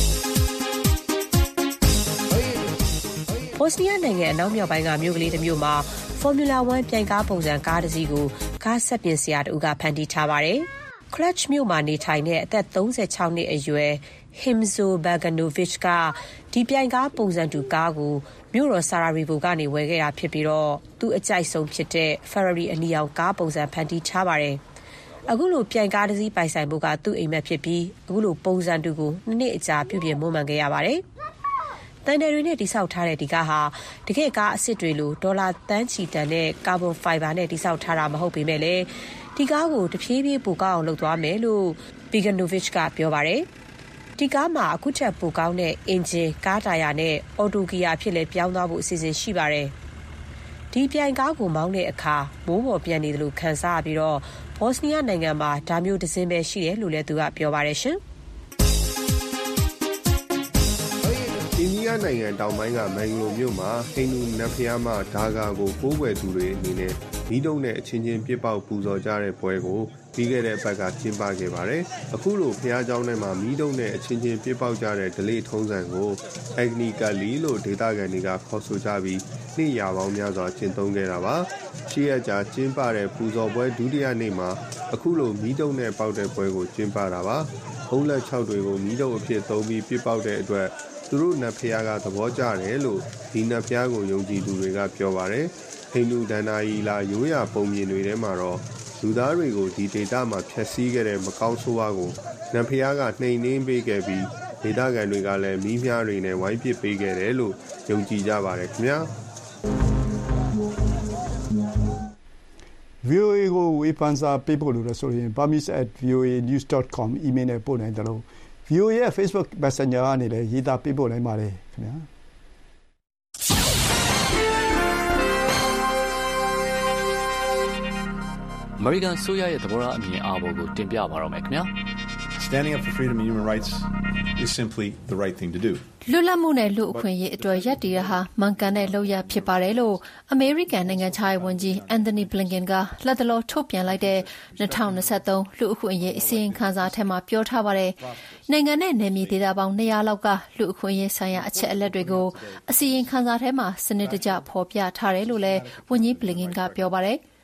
ဘော့စနီးယားနိုင်ငံအနောက်မြောက်ပိုင်းကမြို့ကလေးတစ်မြို့မှာ Formula 1 ပြိုင်ကားပုံစံကားတစ်စီးကိုကားဆက်ပြင်ဆရာတူကဖန်တီးထားပါတယ်။ Clutch မြို့မှာနေထိုင်တဲ့အသက်၃၆နှစ်အရွယ် Himzo Baganovic ကဒီပြိုင်ကားပုံစံတူကားကိုမြို့တော် Sarajevo ကနေဝယ်ခဲ့တာဖြစ်ပြီးတော့သူ့အကြိုက်ဆုံးဖြစ်တဲ့ Ferrari အနီရောင်ကားပုံစံဖန်တီးထားပါတယ်။အခုလိုပြိုင်ကားတစ်စီးပိုင်ဆိုင်ဖို့ကသူ့အိမ်မက်ဖြစ်ပြီးအခုလိုပုံစံတူကိုနှစ်နှစ်အကြာပြုပြင်မွမ်းမံခဲ့ရပါတယ်။တန်တယ်တွေနဲ့တိစောက်ထားတဲ့ဒီကားဟာတကယ်ကားအစ်စ်တွေလိုဒေါ်လာတန်းချီတန်တဲ့ကာဗွန်ဖိုင်ဘာနဲ့တိစောက်ထားတာမဟုတ်ပေမဲ့လည်းဒီကားကိုတဖြည်းဖြည်းပိုကောင်းအောင်လုပ်သွားမယ်လို့ Beganovic ကပြောပါတယ်။ဒီကားမှာအခုချက်ပိုကောင်းတဲ့အင်ဂျင်ကားတာယာနဲ့အော်တိုဂီယာဖြစ်လဲပြောင်းသွားဖို့အစီအစဉ်ရှိပါတယ်။ဒီပြိုင်ကားကိုမောင်းတဲ့အခါမိုးပေါ်ပြန်နေတယ်လို့ခန်းစားပြီးတော့ဘော့စနီးယားနိုင်ငံမှာဒါမျိုးတစ်စင်းပဲရှိတယ်လို့လည်းသူကပြောပါတယ်ရှင်။အိန္ဒိယနိုင်ငံတောင်ပိုင်းကမန်ဂလိုမြို့မှာဟိန္ဒူနတ်ဘုရားမဒါဂါကိုကိုးကွယ်သူတွေအနေနဲ့မိတုံနဲ့အချင်းချင်းပြစ်ပေါက်ပူဇော်ကြတဲ့ပွဲကိုပြီးခဲ့တဲ့ဘက်ကကျင်းပခဲ့ပါတယ်။အခုလိုဘုရားကျောင်းထဲမှာမိတုံနဲ့အချင်းချင်းပြစ်ပေါက်ကြတဲ့ဓလေ့ထုံးစံကိုအဂနီကလီလို့ဒေသခံတွေကခေါ်ဆိုကြပြီးနှစ်ရာပေါင်းများစွာကျင့်သုံးခဲ့တာပါ။ရှေ့ရကြာကျင်းပတဲ့ပူဇော်ပွဲဒုတိယနေ့မှာအခုလိုမိတုံနဲ့ပေါက်တဲ့ပွဲကိုကျင်းပတာပါ။ဘုံလက်၆တွေကိုမိတုံအဖြစ်သုံးပြီးပြစ်ပေါက်တဲ့အတွက်သူတို့နတ်ဖျားကသဘောကျတယ်လို့ဒီနတ်ဖျားကိုယုံကြည်သူတွေကပြောပါတယ်။ဟိန္ဒူဒန္နာယီလာရိုးရာပုံမြင်တွေထဲမှာတော့လူသားတွေကိုဒီဒေတာမှာဖျက်ဆီးခဲ့တဲ့မကောင်းဆိုးဝါးကိုနတ်ဖျားကနှိမ်နှင်းပေးခဲ့ပြီးဒေတာကန်တွေကလည်းမီးမြားတွေနဲ့ဝိုင်းပစ်ပေးခဲ့တယ်လို့ယုံကြည်ကြပါတယ်ခင်ဗျာ။ဗီအိုအေ ကိုဝေဖန်စာပေးဖို့လို့ဆိုရင် burmese at v o a news dot com အီးမေးလ်နဲ့ပို့နိုင်တယ်လို့ ဗီအိုအေ ရဲ့ Facebook Messenger ကနေလည်းရေးသားပေးပို့နိုင်ပါတယ်ခင်ဗျာအမေရိကန်ဆိုရရဲ့သဘောထားအမြင်အာဘော်ကိုတင်ပြပါတော့မယ်ခင်ဗျာ Standing up for freedom and human rights is simply the right thing to do. လွတ်လပ်မှုနဲ့လူ့အခွင့်အရေးအတွက်ရပ်တည်ရဟာမှန်ကန်တဲ့လုပ်ရဖြစ်ပါတယ်လို့အမေရိကန်နိုင်ငံခြားရေးဝန်ကြီး Anthony Blinken ကလက်တလောထုတ်ပြန်လိုက်တဲ့၂၀၂၃လူ့အခွင့်အရေးအစီရင်ခံစာထဲမှာပြောထားပါတယ်။နိုင်ငံနဲ့နယ်မြေဒေသပေါင်း၂၀၀လောက်ကလူ့အခွင့်အရေးဆိုင်ရာအချက်အလက်တွေကိုအစီရင်ခံစာထဲမှာစနစ်တကျဖော်ပြထားတယ်လို့လည်းဝန်ကြီး Blinken ကပြောပါတယ်။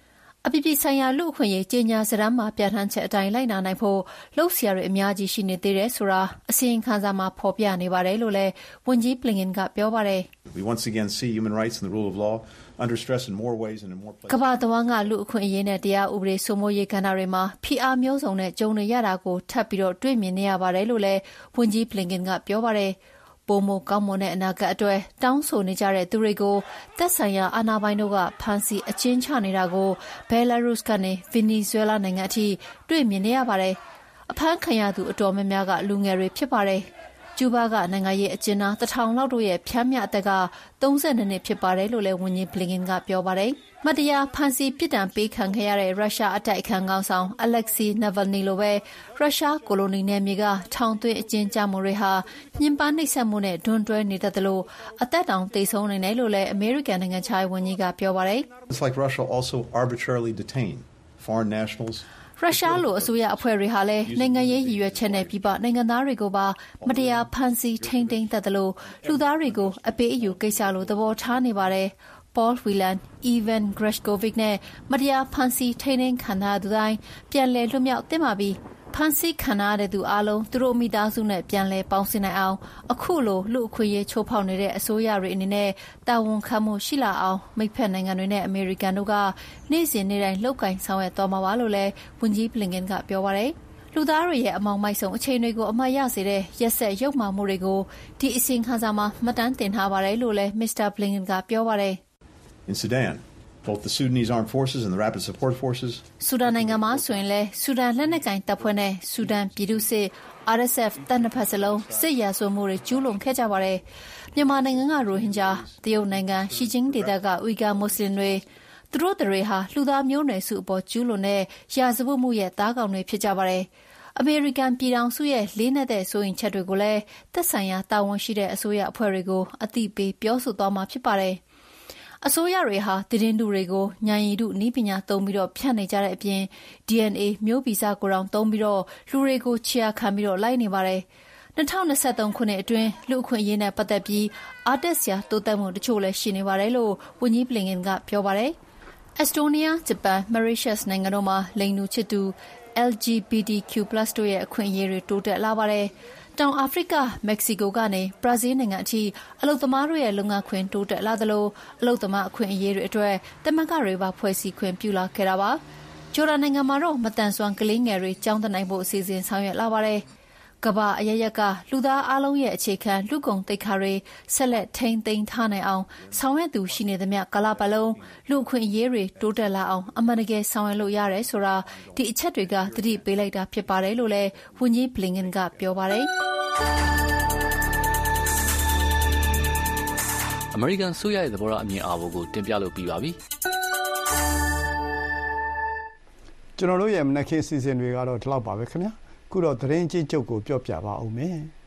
အပြည်ပြည်ဆိုင်ရာလူ့အခွင့်အရေးကြေညာစာတမ်းမှာပြဋ္ဌာန်းချက်အတိုင်းလိုက်နာနိုင်ဖို့လှုပ်ရှားရအများကြီးရှိနေသေးတယ်ဆိုတာအစီရင်ခံစာမှာဖော်ပြနေပါတယ်လို့လည်းဝန်ကြီး Blinken ကပြောပါတယ် We once again see human rights and the rule of law under stress in more ways and in more places. ကမ္ဘာတဝန်းကလူအခွင့်အရေးနဲ့တရားဥပဒေစိုးမိုးရေးကဏ္ဍတွေမှာဖိအားမျိုးစုံနဲ့ကြုံနေရတာကိုထပ်ပြီးတော့တွေ့မြင်နေရပါတယ်လို့လည်းဝန်ကြီး Blinken ကပြောပါတယ်ပိုမိုကောင်းမွန်တဲ့အနာဂတ်အတွက်တောင်းဆိုနေကြတဲ့သူတွေကိုသက်ဆိုင်ရာအာဏာပိုင်တို့ကဖမ်းဆီးအကျဉ်းချနေတာကိုဘယ်လာရုစ်ကနေဗင်နီဇွဲလားနိုင်ငံအထိတွေ့မြင်နေရပါတယ်။အဖမ်းခံရသူအတော်များများကလူငယ်တွေဖြစ်ပါတယ်။ကျူးဘားကနိုင်ငံရေးအကျဉ်းသားတစ်ထောင်လောက်တို့ရဲ့ဖြန်းမြအသက်ကသုံးဆယ်နှစ်နှစ်ဖြစ်ပါတယ်လို့လည်းဝန်ကြီး Blinken ကပြောပါတယ်။မတရားဖမ်းဆီးပြစ်ဒဏ်ပေးခံခဲ့ရတဲ့ရုရှားအတိုက်အခံခေါင်းဆောင် Alexei Navalny လိုပဲရုရှားကိုလိုနီနယ်မြေကထောင်သွင်းအကျဉ်းချမှုတွေဟာညှဉ်းပန်းနှိပ်စက်မှုနဲ့ဒွန်တွဲနေတတ်တယ်လို့အသက်တောင်သေဆုံးနေတယ်လို့လည်းအမေရိကန်နိုင်ငံခြားရေးဝန်ကြီးကပြောပါတယ်။ It's like Russia also arbitrarily detain foreign nationals. ရုရှားလိုအစိုးရအဖွဲ့တွေဟာလည်းနိုင်ငံရေးရည်ရွယ်ချက်နဲ့ပြည်ပနိုင်ငံသားတွေကိုပါမတရားဖမ်းဆီးထိန်းသိမ်းတတ်တယ်လို့လူသားတွေကိုအပေးအယူကိစ္စလိုသဘောထားနေပါတယ်။ Paul Whelan, Ivan Grishkovic နဲ့မတရားဖမ်းဆီးထိန်းသိမ်းခံထားသူတိုင်းပြန်လည်လွတ်မြောက်သင့်ပါပြီ။ဖမ်းဆီးခံရတဲ့သူအလုံးသူတို့မိသားစုနဲ့ပြန်လည်ပေါင်းစည်းနိုင်အောင်အခုလိုလူအခွင့်အရေးချိုးဖောက်နေတဲ့အစိုးရတွေအနေနဲ့တာဝန်ခံမှုရှိလာအောင်မိတ်ဖက်နိုင်ငံတွေနဲ့အမေရိကန်တို့ကနေ့စဉ်နေ့တိုင်းလှုပ်ကိုင်ဆောင်ရွက်သွားမှာပါလို့လည်းဝန်ကြီး Blinken ကပြောပါတယ်။လူသားတွေရဲ့အမောင်မိုက်ဆုံးအခြေအနေကိုအမှတ်ရစေတဲ့ရက်စက်ရုပ်မာမှုတွေကိုဒီအစီရင်ခံစာမှာမှတ်တမ်းတင်ထားပါတယ်လို့လည်း Mister Blinken ကပြောပါတယ်။ In Sudan, both the Sudanese armed forces and the rapid support forces. ဆူဒန်နိုင်ငံမှာဆိုရင်လည်းဆူဒန်လက်နက်ကိုင်တပ်ဖွဲ့နဲ့ဆူဒန်ပြည်သူ့စစ် R S F တပ်နှစ်ဖက်စလုံးစစ်ရာဇဝတ်မှုတွေကျူးလွန်ခဲ့ကြပါတယ်။မြန်မာနိုင်ငံကရိုဟင်ဂျာတရုတ်နိုင်ငံရှီဂျင်းဒေသကဝီဂါမွတ်စလင်တွေသူတို့တွေဟာလူသားမျိုးနွယ်စုအပေါ်ကျူးလွန်တဲ့ရာဇဝတ်မှုရဲ့သားကောင်တွေဖြစ်ကြပါတယ်။အမေရိကန်ပြည်ထောင်စုရဲ့လေးနက်တဲ့စိုးရိမ်ချက်တွေကိုလည်းသက်ဆိုင်ရာတာဝန်ရှိတဲ့အစိုးရအဖွဲ့တွေကိုအသိပေးပြောဆိုသွားမှာဖြစ်ပါတယ်။အစိုးရတွေဟာသတင်းတူတွေကိုဉာဏ်ရည်တုနည်းပညာသုံးပြီးတော့ဖြန့်နေကြတဲ့အပြင် D N A မျိုးဗီဇကိုတောင်သုံးပြီးတော့လူတွေကိုခြေရာခံပြီးတော့လိုက်နေပါတယ်။၂၀၂၃ခုနှစ်အတွင်းလူအခွင့်အရေးနဲ့ပတ်သက်ပြီးအားတက်စရာတိုးတက်မှုတချို့လည်းရှိနေပါတယ်လို့ဝန်ကြီး Blinken ကပြောပါတယ်။ Estonia, Japan, Mauritius နိုင်ငံတို့မှာလိင်တူချစ်သူ L G B T Q plus တို့ရဲ့အခွင့်အရေးတွေတိုးတက်လာပါတယ်။တောင်အာဖရိက၊မက္ကဆီကိုကနေဘရာဇီးနိုင်ငံအထိအလုပ်သမားတို့ရဲ့လုပ်ငန်းခွင်တိုးတက်လာသလိုအလုပ်သမားအခွင့်အရေးတွေအတွက်သမဂ္ဂတွေပါဖွဲ့စည်းခွင့်ပြုလာခဲ့တာပါ။ဂျော်ဒန်နိုင်ငံမှာတော့မတန်ဆွမ်းကလေးငယ်တွေကျောင်းတက်နိုင်ဖို့အစီအစဉ်ဆောင်ရွက်လာပါတယ်။ကမ္ဘာအရပ်ရပ်ကလူသားအလုံးရဲ့အခြေခံလူကုန်သိက္ခာတွေဆက်လက်ထိန်းသိမ်းထားနိုင်အောင်ဆောင်ရွက်သူရှိနေသမျှကာလပတ်လုံးလူအခွင့်အရေးတွေတိုးတက်လာအောင်အမှန်တကယ်ဆောင်ရွက်လို့ရတယ်ဆိုတာဒီအချက်တွေကသတိပေးလိုက်တာဖြစ်ပါတယ်လို့လည်းဝန်ကြီး Blinken ကပြောပါတယ်။အမေရိကန်ဆိုရရဲ့သဘောထားအမြင်အာဘော်ကိုတင်ပြလို့ပြီးပါပြီ။ကျွန်တော်တို့ရဲ့မနက်ခင်းစီစဉ်တွေကတော့ဒီလောက်ပါပဲခင်ဗျာ။ခုတော့သတင်းချင်းချုပ်ကိုပြောပြပါဦးမယ်။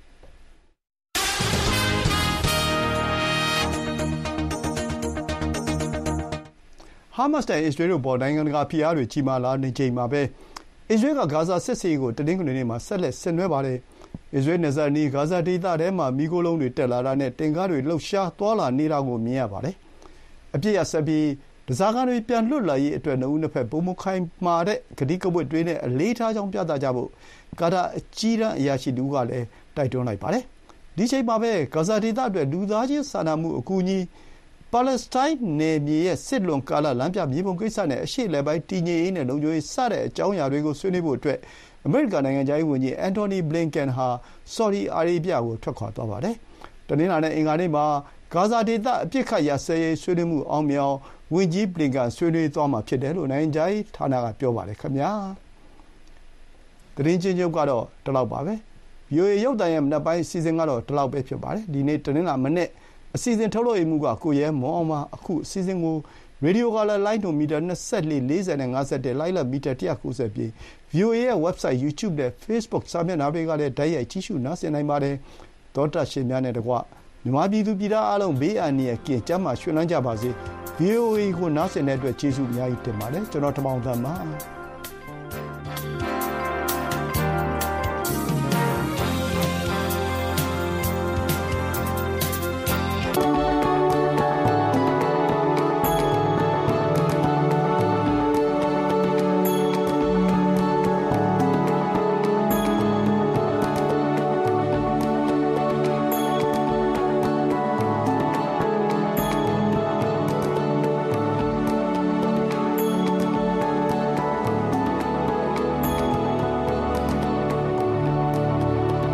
ဟာမတ်စ်နဲ့အစ္စရေးတို့ပေါ်နိုင်ငံတကာဖိအားတွေကြီးမားလာနေချိန်မှာပဲအစ္စရေးကဂါဇာစစ်ဆင်ရေးကိုတနင်္ဂနွေနေ့မှာဆက်လက်ဆင်နွှဲပါတယ်။အစ္စရေးနယ်စပ်နီးဂါဇာဒေသထဲမှာမီးခိုးလုံးတွေတက်လာတာနဲ့တင်ကားတွေလှုပ်ရှားသွားလာနေတာကိုမြင်ရပါတယ်။အပြစ်ရဆက်ပြီးဓားစာခံတွေပြန်လွတ်လာရေးအတွက်နှစ်ဦးနှစ်ဖက်ပုံမခိုင်မာတဲ့ဂတိကဝတ်တွေနဲ့အလေးထားကြောင်းပြသကြဖို့ကာတာအကြီးတန်းအရာရှိတူကလည်းတိုက်တွန်းလိုက်ပါတယ်။ဒီချိန်မှာပဲဂါဇာဒေသအတွက်လူသားချင်းစာနာမှုအကူအညီပါလက်စတိုင်းနယ်မြေရဲ့စစ်လွန်ကာလလမ်းပြမြေပုံကိစ္စနဲ့အရှေ့အလယ်ပိုင်းတည်ငြိမ်ရေးနဲ့လုံခြုံရေးစတဲ့အကြောင်းအရာတွေကိုဆွေးနွေးဖို့အတွက်အမေရိကန်နိုင်ငံခြားရေးဝန်ကြီးအန်တိုနီဘလင်ကန်ဟာဆော်ဒီအာရေဗျကိုထွက်ခွာသွားပါတယ်။တနင်္လာနဲ့အင်္ဂါနေ့မှာဂါဇာဒေသအပစ်အခတ်ရပ်စဲရေးဆွေးနွေးမှုအောင်မြင်အောင်ဝန်ကြီးဘလင်ကန်ဆွေးနွေးသွားမှာဖြစ်တယ်လို့နိုင်ငံခြားရေးဌာနကပြောပါတယ်ခင်ဗျာ။သတင်းချင်းချုပ်ကတော့ဒီလောက်ပါပဲ။ ဗွီအိုအေ ရုပ်သံရဲ့မနက်ပိုင်းအစီအစဉ်ကတော့ဒီလောက်ပဲဖြစ်ပါတယ်။ဒီနေ့တနင်္လာမနေ့အစီအစဉ်ထုတ်လွှင့်မှုကကိုရဲမောင်အောင်ပါအခုအစီအစဉ်ကိုရေဒီယိုကလည်းလိုင်းနိုမီတာ၂၄ ၄၀နဲ့၅၁လိုင်းလက်မီတာ၁၉၀ပြီး ဗွီအိုအေ ရဲ့ website YouTube နဲ့ Facebook စာမျက်နှာတွေကလည်းဓာတ်ရိုက်ကြည့်ရှုနားဆင်နိုင်ပါတယ်။သောတာရှင်များနဲ့တကွမြန်မာပြည်သူပြည်သားအားလုံးဘေးအန္တရာယ်ကင်းကျန်းမာရွှင်လန်းကြပါစေ။ ဗွီအိုအေ ကိုနားဆင်တဲ့အတွက်ကျေးဇူးအများကြီးတင်ပါတယ်။ကျွန်တော်ထမောင်သန်းပါ